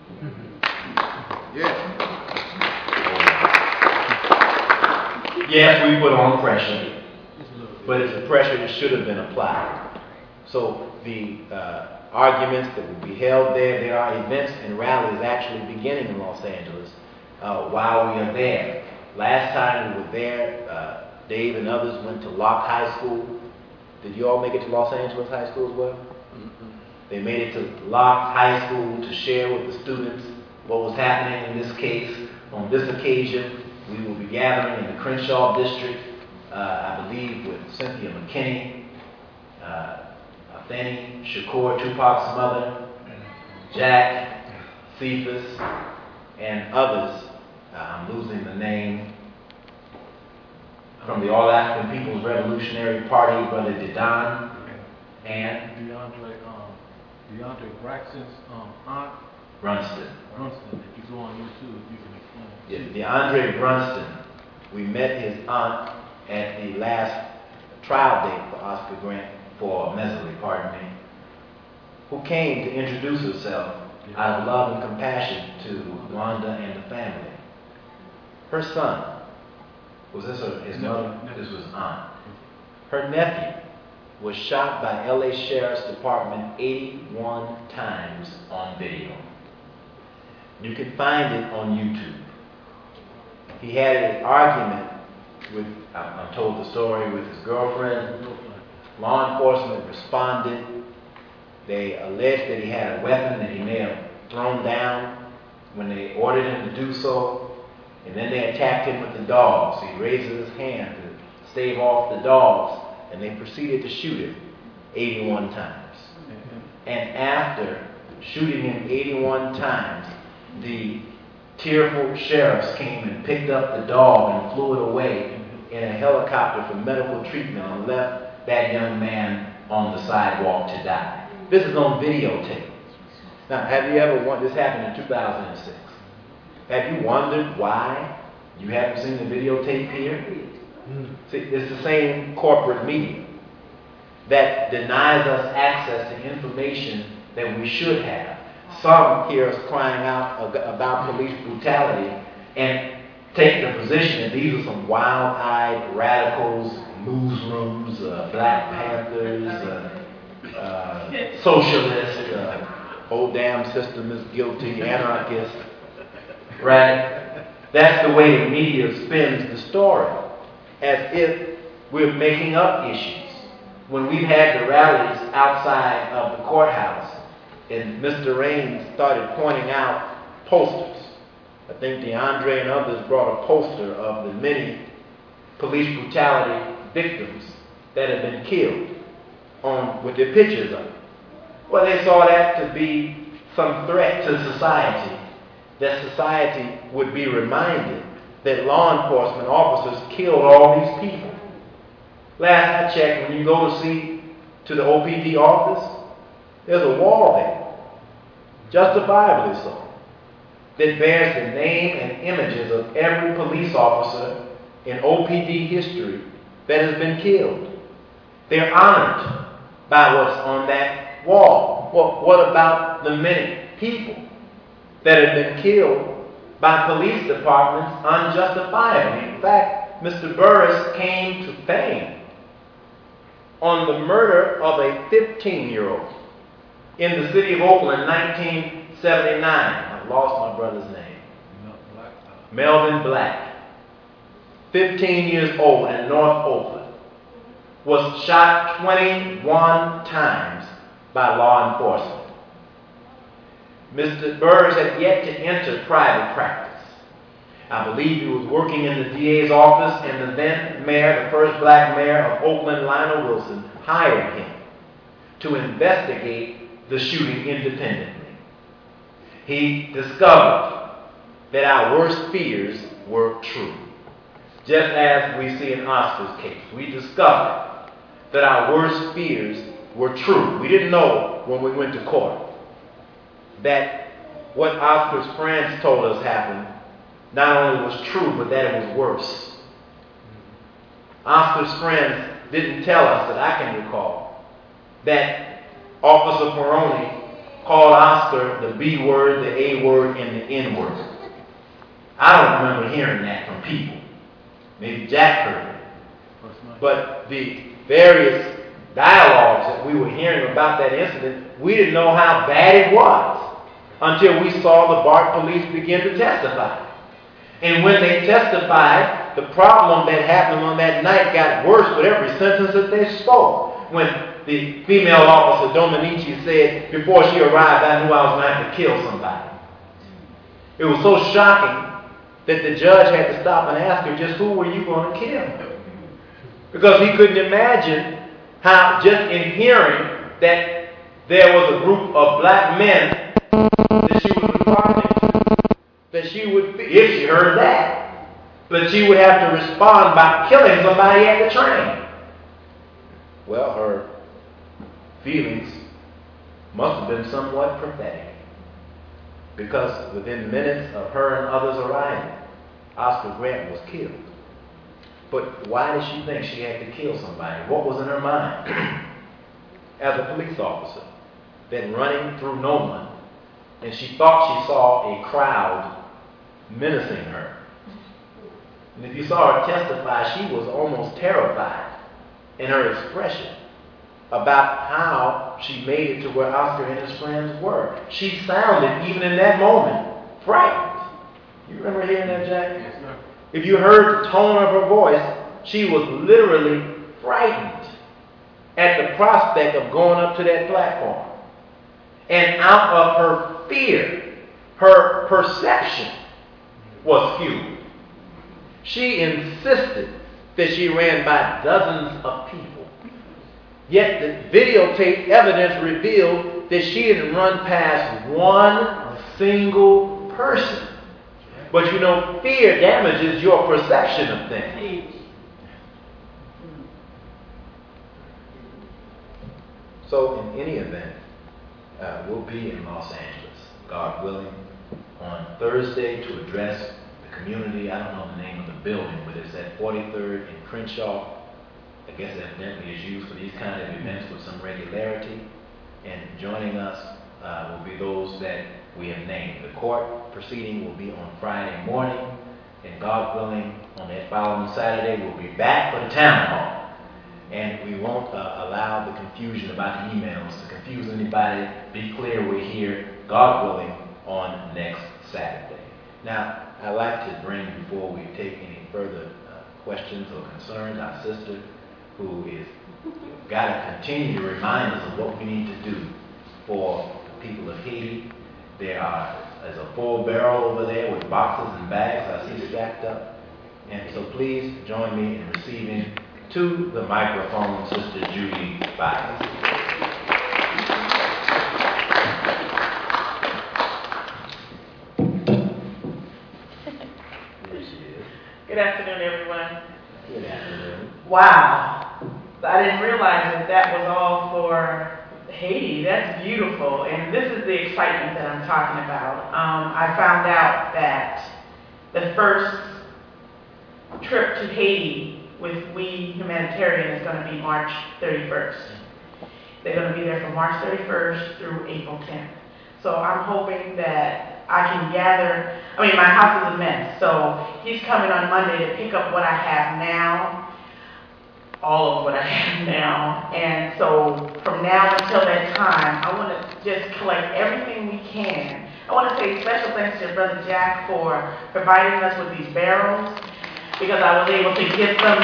Yes. Yes, we put on pressure, but it's a pressure that should have been applied. So the uh, arguments that will be held there, there are events and rallies actually beginning in Los Angeles uh, while we are there. Last time we were there, uh, Dave and others went to Locke High School. Did you all make it to Los Angeles High School as well? Mm-hmm. They made it to Locke High School to share with the students what was happening in this case. On this occasion, we will be gathering in the Crenshaw district, uh, I believe with Cynthia McKinney, uh, Fanny Shakur, Tupac's mother, Jack, Cephas, and others. Uh, I'm losing the name. From the All African People's Revolutionary Party, Brother Didon, and DeAndre, um, DeAndre Braxton's um, aunt, Brunston. Brunston. If you go on YouTube, you can explain. Yeah, DeAndre Brunston. We met his aunt at the last trial date for Oscar Grant, for Mesley, pardon me, who came to introduce herself out of love and compassion to Wanda and the family. Her son, was this her, his mother? This was aunt. Her nephew was shot by L A Sheriff's Department eighty-one times on video. You can find it on YouTube. He had an argument with, I'm told the story, with his girlfriend. Law enforcement responded. They alleged that he had a weapon that he may have thrown down when they ordered him to do so. And then they attacked him with the dogs. He raises his hand to stave off the dogs, and they proceeded to shoot him eighty-one times. And after shooting him eighty-one times, the tearful sheriffs came and picked up the dog and flew it away in a helicopter for medical treatment and left that young man on the sidewalk to die. This is on videotape. Now, have you ever wondered, this happened in two thousand six. Have you wondered why you haven't seen the videotape here? Mm. See, it's the same corporate media that denies us access to information that we should have. Some hear us crying out about police brutality and take the position that these are some wild-eyed radicals, Muslims, uh, Black Panthers, uh, uh, socialists, uh, whole damn system is guilty, anarchists. Right? That's the way the media spins the story, as if we're making up issues. When we've had the rallies outside of the courthouse, and Mister Raines started pointing out posters. I think DeAndre and others brought a poster of the many police brutality victims that have been killed on with their pictures of it. Well, they saw that to be some threat to society, that society would be reminded that law enforcement officers killed all these people. Last I checked, when you go to see to the O P D office, there's a wall there, justifiably so, that bears the name and images of every police officer in O P D history that has been killed. They're honored by what's on that wall. Well, what about the many people that have been killed by police departments unjustifiably? In fact, Mister Burris came to fame on the murder of a fifteen-year-old in the city of Oakland in nineteen seventy-nine. I lost my brother's name. Melvin Black. fifteen years old in North Oakland. Was shot twenty-one times by law enforcement. Mister Burris had yet to enter private practice. I believe he was working in the D A's office, and the then mayor, the first black mayor of Oakland, Lionel Wilson, hired him to investigate the shooting independently. He discovered that our worst fears were true. Just as we see in Oscar's case, we discovered that our worst fears were true. We didn't know when we went to court that what Oscar's friends told us happened not only was true, but that it was worse. Oscar's friends didn't tell us, that I can recall, that Officer Peroni called Oscar the B word, the A word, and the N word. I don't remember hearing that from people. Maybe Jack heard it. But the various dialogues that we were hearing about that incident, we didn't know how bad it was until we saw the BART police begin to testify. And when they testified, the problem that happened on that night got worse with every sentence that they spoke. when the female officer, Dominici, said before she arrived, I knew I was going to have to kill somebody. It was so shocking that the judge had to stop and ask her, just who were you going to kill? Because he couldn't imagine how, just in hearing that there was a group of black men that she was responding to, that she would, if she heard that, but she would have to respond by killing somebody at the train. Well, her feelings must have been somewhat prophetic, because within minutes of her and others arriving, Oscar Grant was killed. But why did she think she had to kill somebody? What was in her mind? As a police officer, then running through no one, and she thought she saw a crowd menacing her. And if you saw her testify, she was almost terrified in her expression about how she made it to where Oscar and his friends were. She sounded, even in that moment, frightened. You remember hearing that, Jack? Yes, sir. If you heard the tone of her voice, she was literally frightened at the prospect of going up to that platform. And out of her fear, her perception was skewed. She insisted that she ran by dozens of people. Yet the videotape evidence revealed that she didn't run past one single person. But you know, fear damages your perception of things. So in any event, uh, we'll be in Los Angeles, God willing, on Thursday to address the community. I don't know the name of the building, but it's at forty-third and Crenshaw. I guess evidently is used for these kind of events with some regularity. And joining us uh, will be those that we have named. The court proceeding will be on Friday morning, and God willing, on that following Saturday, we'll be back for the town hall. And we won't uh, allow the confusion about the emails to confuse anybody. Be clear, we're here, God willing, on next Saturday. Now, I'd like to bring, before we take any further uh, questions or concerns, our sister, who is got to continue to remind us of what we need to do for the people of Haiti. There are, there's a full barrel over there with boxes and bags I see stacked up. And so please join me in receiving to the microphone Sister Judy Biles. There she is. Good afternoon, everyone. Good afternoon. Wow. I didn't realize that that was all for Haiti. That's beautiful. And this is the excitement that I'm talking about. Um, I found out that the first trip to Haiti with We Humanitarian is going to be March thirty-first. They're going to be there from March thirty-first through April tenth. So I'm hoping that I can gather, I mean, my house is a mess. So he's coming on Monday to pick up what I have now, all of what I have now. And so from now until that time, I want to just collect everything we can. I want to say special thanks to Brother Jack for providing us with these barrels, because I was able to get them,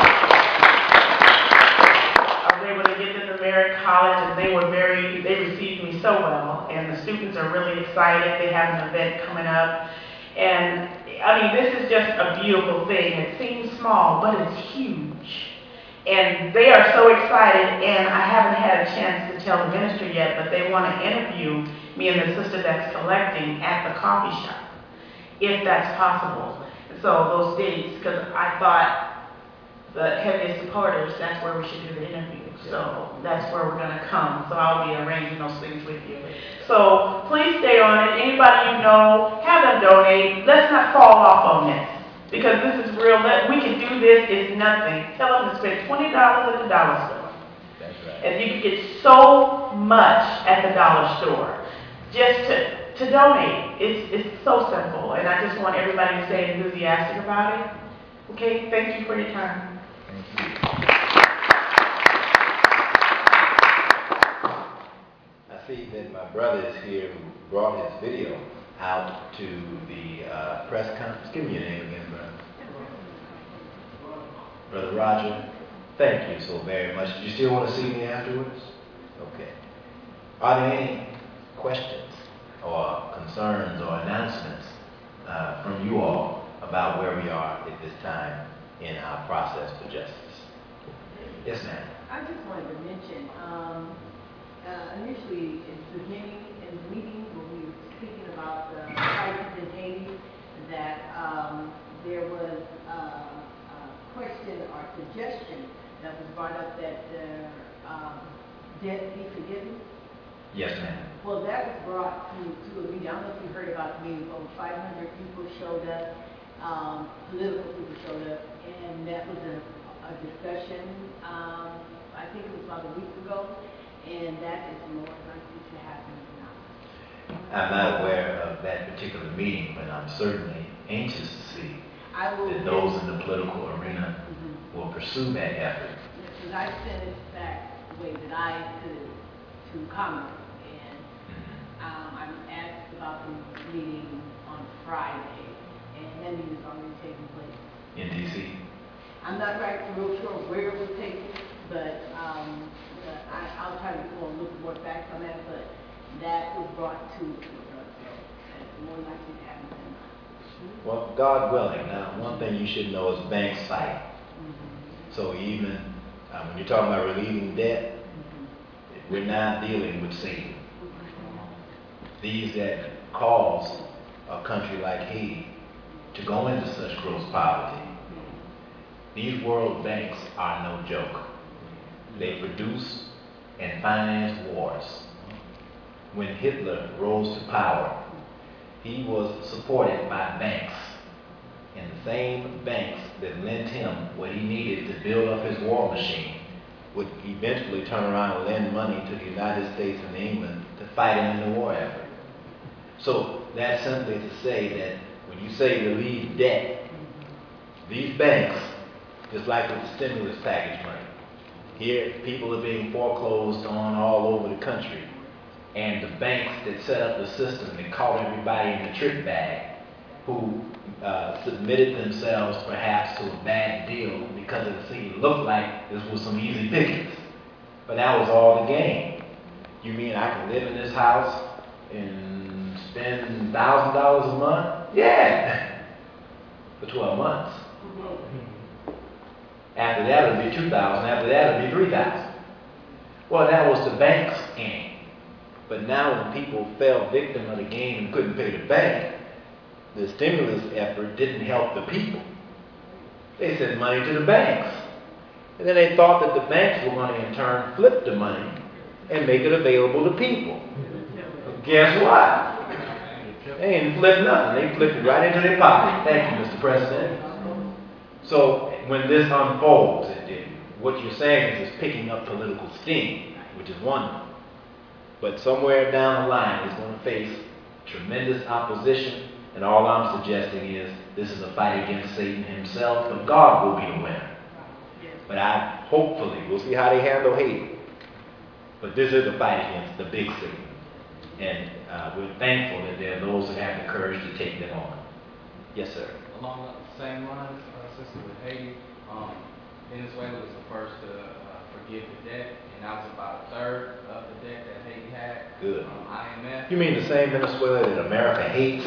I was able to get them to Merritt College, and they were very, they received me so well, and the students are really excited. They have an event coming up, and I mean, this is just a beautiful thing. It seems small, but it's huge. And they are so excited, and I haven't had a chance to tell the ministry yet, but they want to interview me and the sister that's collecting at the coffee shop, if that's possible. So those dates, because I thought the heaviest supporters, that's where we should do the interview. So that's where we're going to come. So I'll be arranging those things with you. So please stay on it. Anybody you know, have them donate. Let's not fall off on this, because this is real. We can do this. It's nothing. Tell them to spend twenty dollars at the dollar store. That's right. And you can get so much at the dollar store just to to donate. It's, it's so simple, and I just want everybody to stay enthusiastic about it. Okay, thank you for your time. Thank you. I see that my brother is here who brought his video out to the uh, press conference. Give me your name again, brother. Brother Roger. Thank you so very much. Do you still want to see me afterwards? Okay. Are there any questions or concerns or announcements uh, from you all about where we are at this time in our process for justice? Yes, ma'am. I just wanted to mention, um, uh, initially, in the beginning, in the meeting, when we were speaking about the crisis in Haiti, that um, there was uh, a question or suggestion that was brought up that uh, um, debt be forgiven. Yes, ma'am. Well, that was brought to, to a meeting. I don't know if you heard about the meeting. Over five hundred people showed up, um, political people showed up, and that was a, a discussion. Um, I think it was about a week ago, and that is more likely to happen now. I'm not aware of that particular meeting, but I'm certainly anxious to see I will. that those in the political arena Mhm. will pursue that effort. Because I sent it back the way that I could to Congress, and Mhm. um, I'm asked about the meeting on Friday, and that meeting is already taking place. In D C? I'm not right real sure where it will take, but um, uh, I, I'll try to go and look more facts on that, but that was brought to the that's more likely to happen than not. Well, God willing. Now, one thing you should know is banks fight. Mhm. So even uh, when you're talking about relieving debt, Mhm. we're not dealing with Satan. These that cause a country like Haiti to go into such gross poverty, these world banks are no joke. They produce and finance wars. When Hitler rose to power, he was supported by banks. And the same banks that lent him what he needed to build up his war machine would eventually turn around and lend money to the United States and England to fight him in the war effort. So that's simply to say that when you say relieve debt, these banks, just like with the stimulus package money, here people are being foreclosed on all over the country. And the banks that set up the system that caught everybody in the trick bag, who uh, submitted themselves perhaps to a bad deal because it seemed looked like this was some easy pickings. But that was all the game. You mean I can live in this house and spend one thousand dollars a month? Yeah, for twelve months. After that it'll be two thousand dollars, after that it'll be three thousand dollars. Well, that was the bank's game. But now when people fell victim of the game and couldn't pay the bank, the stimulus effort didn't help the people. They sent money to the banks. And then they thought that the banks were going to in turn flip the money and make it available to people. But guess what? They ain't flipped nothing. They flipped it right into their pocket. Thank you, Mister President. So when this unfolds, it, it, what you're saying is it's picking up political steam, which is wonderful. But somewhere down the line, it's going to face tremendous opposition, and all I'm suggesting is this is a fight against Satan himself, but God will be the winner. But I, hopefully, we'll see how they handle Haiti. But this is a fight against the big Satan. And uh, we're thankful that there are those who have the courage to take them on. Yes, sir. Along the same lines, uh, sister, with Haiti, um, Venezuela was the first to uh, forgive the debt, and that was about a third of the debt that Haiti had. Good. Um, I M F. You mean the same Venezuela that America hates? Go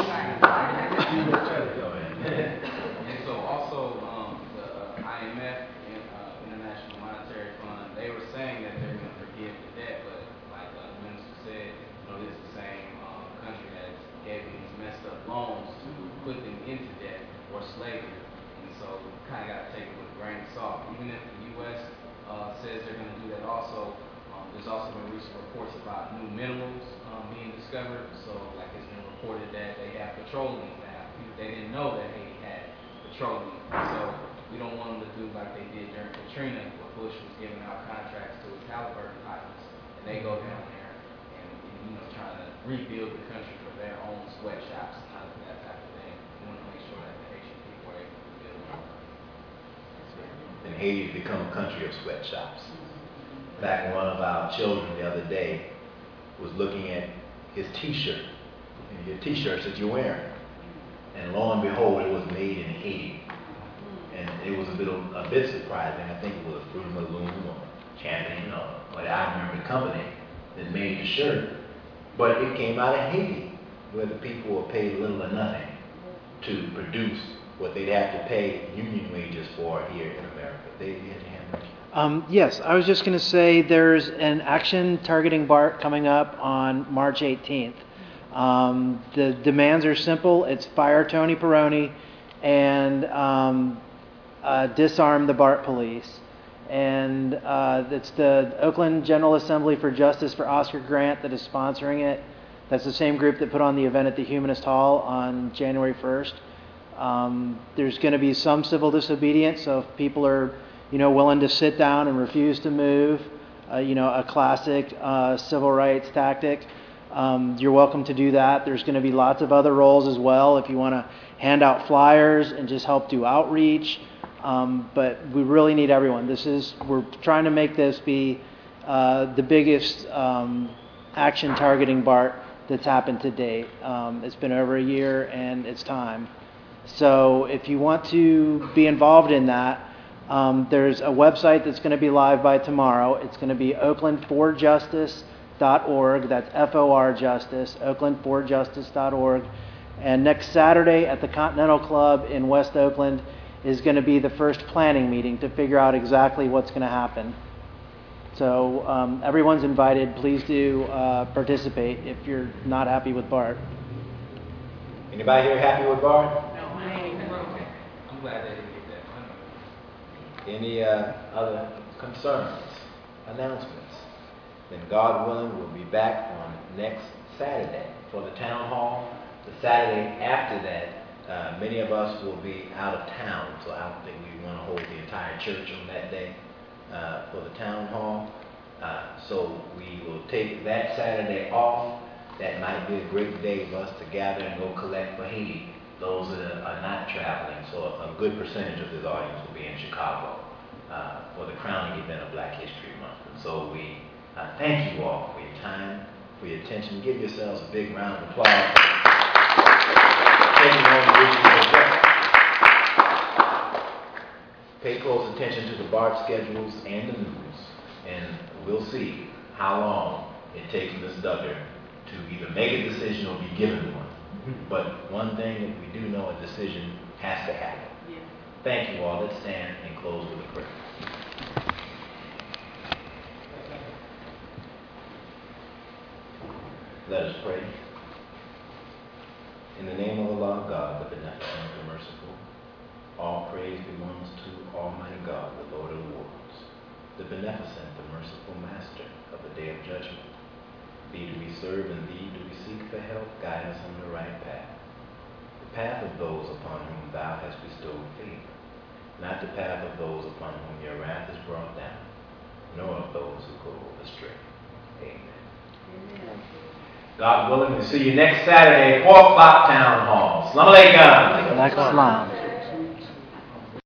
ahead. And so also um, the uh, I M F, and, uh, International Monetary Fund, they were saying that they're going to forgive the debt, but like uh, the minister said, you know, this is the same um, country that gave them these messed up loans to put them into debt or slavery. And so we kind of got to take it with a grain of salt. Even if the U S uh, says they're going to do that also, um, there's also been recent reports about new minerals um, being discovered. So like it's been reported that they have petroleum now. They didn't know that Haiti had petroleum. So we don't want them to do like they did during Katrina, where Bush was giving out contracts to his Halliburton pilots. And they go down there and, and you know, trying to rebuild the country for their own sweatshops and all of that type of thing. We want to make sure that the Haitian people are able to build on it. And Haiti's become a country of sweatshops. In fact, one of our children the other day was looking at his t-shirt, your t-shirts that you're wearing. And lo and behold, it was made in Haiti. And it was a bit, a bit surprising. I think it was Fruit of the Loom or Champion or what I remember the company that made the shirt. But it came out of Haiti, where the people were paid little or nothing to produce what they'd have to pay union wages for here in America. They did hand Um, yes, I was just going to say there's an action targeting BART coming up on March eighteenth. Um, the demands are simple. It's fire Tony Peroni and um, uh, disarm the BART police. And uh, it's the Oakland General Assembly for Justice for Oscar Grant that is sponsoring it. That's the same group that put on the event at the Humanist Hall on January first. Um, there's going to be some civil disobedience, so if people are, you know, willing to sit down and refuse to move, uh, you know, a classic uh, civil rights tactic, um, you're welcome to do that. There's going to be lots of other roles as well if you want to hand out flyers and just help do outreach. Um, but we really need everyone. This is, we're trying to make this be uh, the biggest um, action targeting BART that's happened to date. Um, it's been over a year and it's time. So if you want to be involved in that, um, there's a website that's going to be live by tomorrow. It's going to be oakland for justice dot org. That's F O R Justice, oakland for justice dot org. And next Saturday at the Continental Club in West Oakland is going to be the first planning meeting to figure out exactly what's going to happen. So um, everyone's invited. Please do uh, participate if you're not happy with BART. Anybody here happy with BART? I'm glad they didn't get that money. Any uh, other concerns, announcements? Then God willing, we'll be back on next Saturday for the town hall. The Saturday after that, uh, many of us will be out of town, so I don't think we want to hold the entire church on that day uh, for the town hall. Uh, so we will take that Saturday off. That might be a great day for us to gather and go collect for Haiti. Those that are not traveling, so a good percentage of this audience will be in Chicago uh, for the crowning event of Black History Month. And so we uh, thank you all for your time, for your attention. Give yourselves a big round of applause. Taking on the issues of justice. Pay close attention to the BART schedules and the news, and we'll see how long it takes Miz Duggar to either make a decision or be given one. But one thing that we do know, a decision has to happen. Yeah. Thank you all. Let's stand and close with a prayer. Let us pray. In the name of the Lord God, the beneficent, the merciful, all praise belongs to Almighty God, the Lord of Lords, the beneficent, the merciful Master of the day of judgment. Thee do we serve, and thee do we seek for help. Guide us on the right path, the path of those upon whom thou hast bestowed favor, not the path of those upon whom your wrath is brought down, nor of those who go astray. Amen. Amen. God willing, we'll see you next Saturday, four o'clock town hall. Assalamu alaikum. Next line.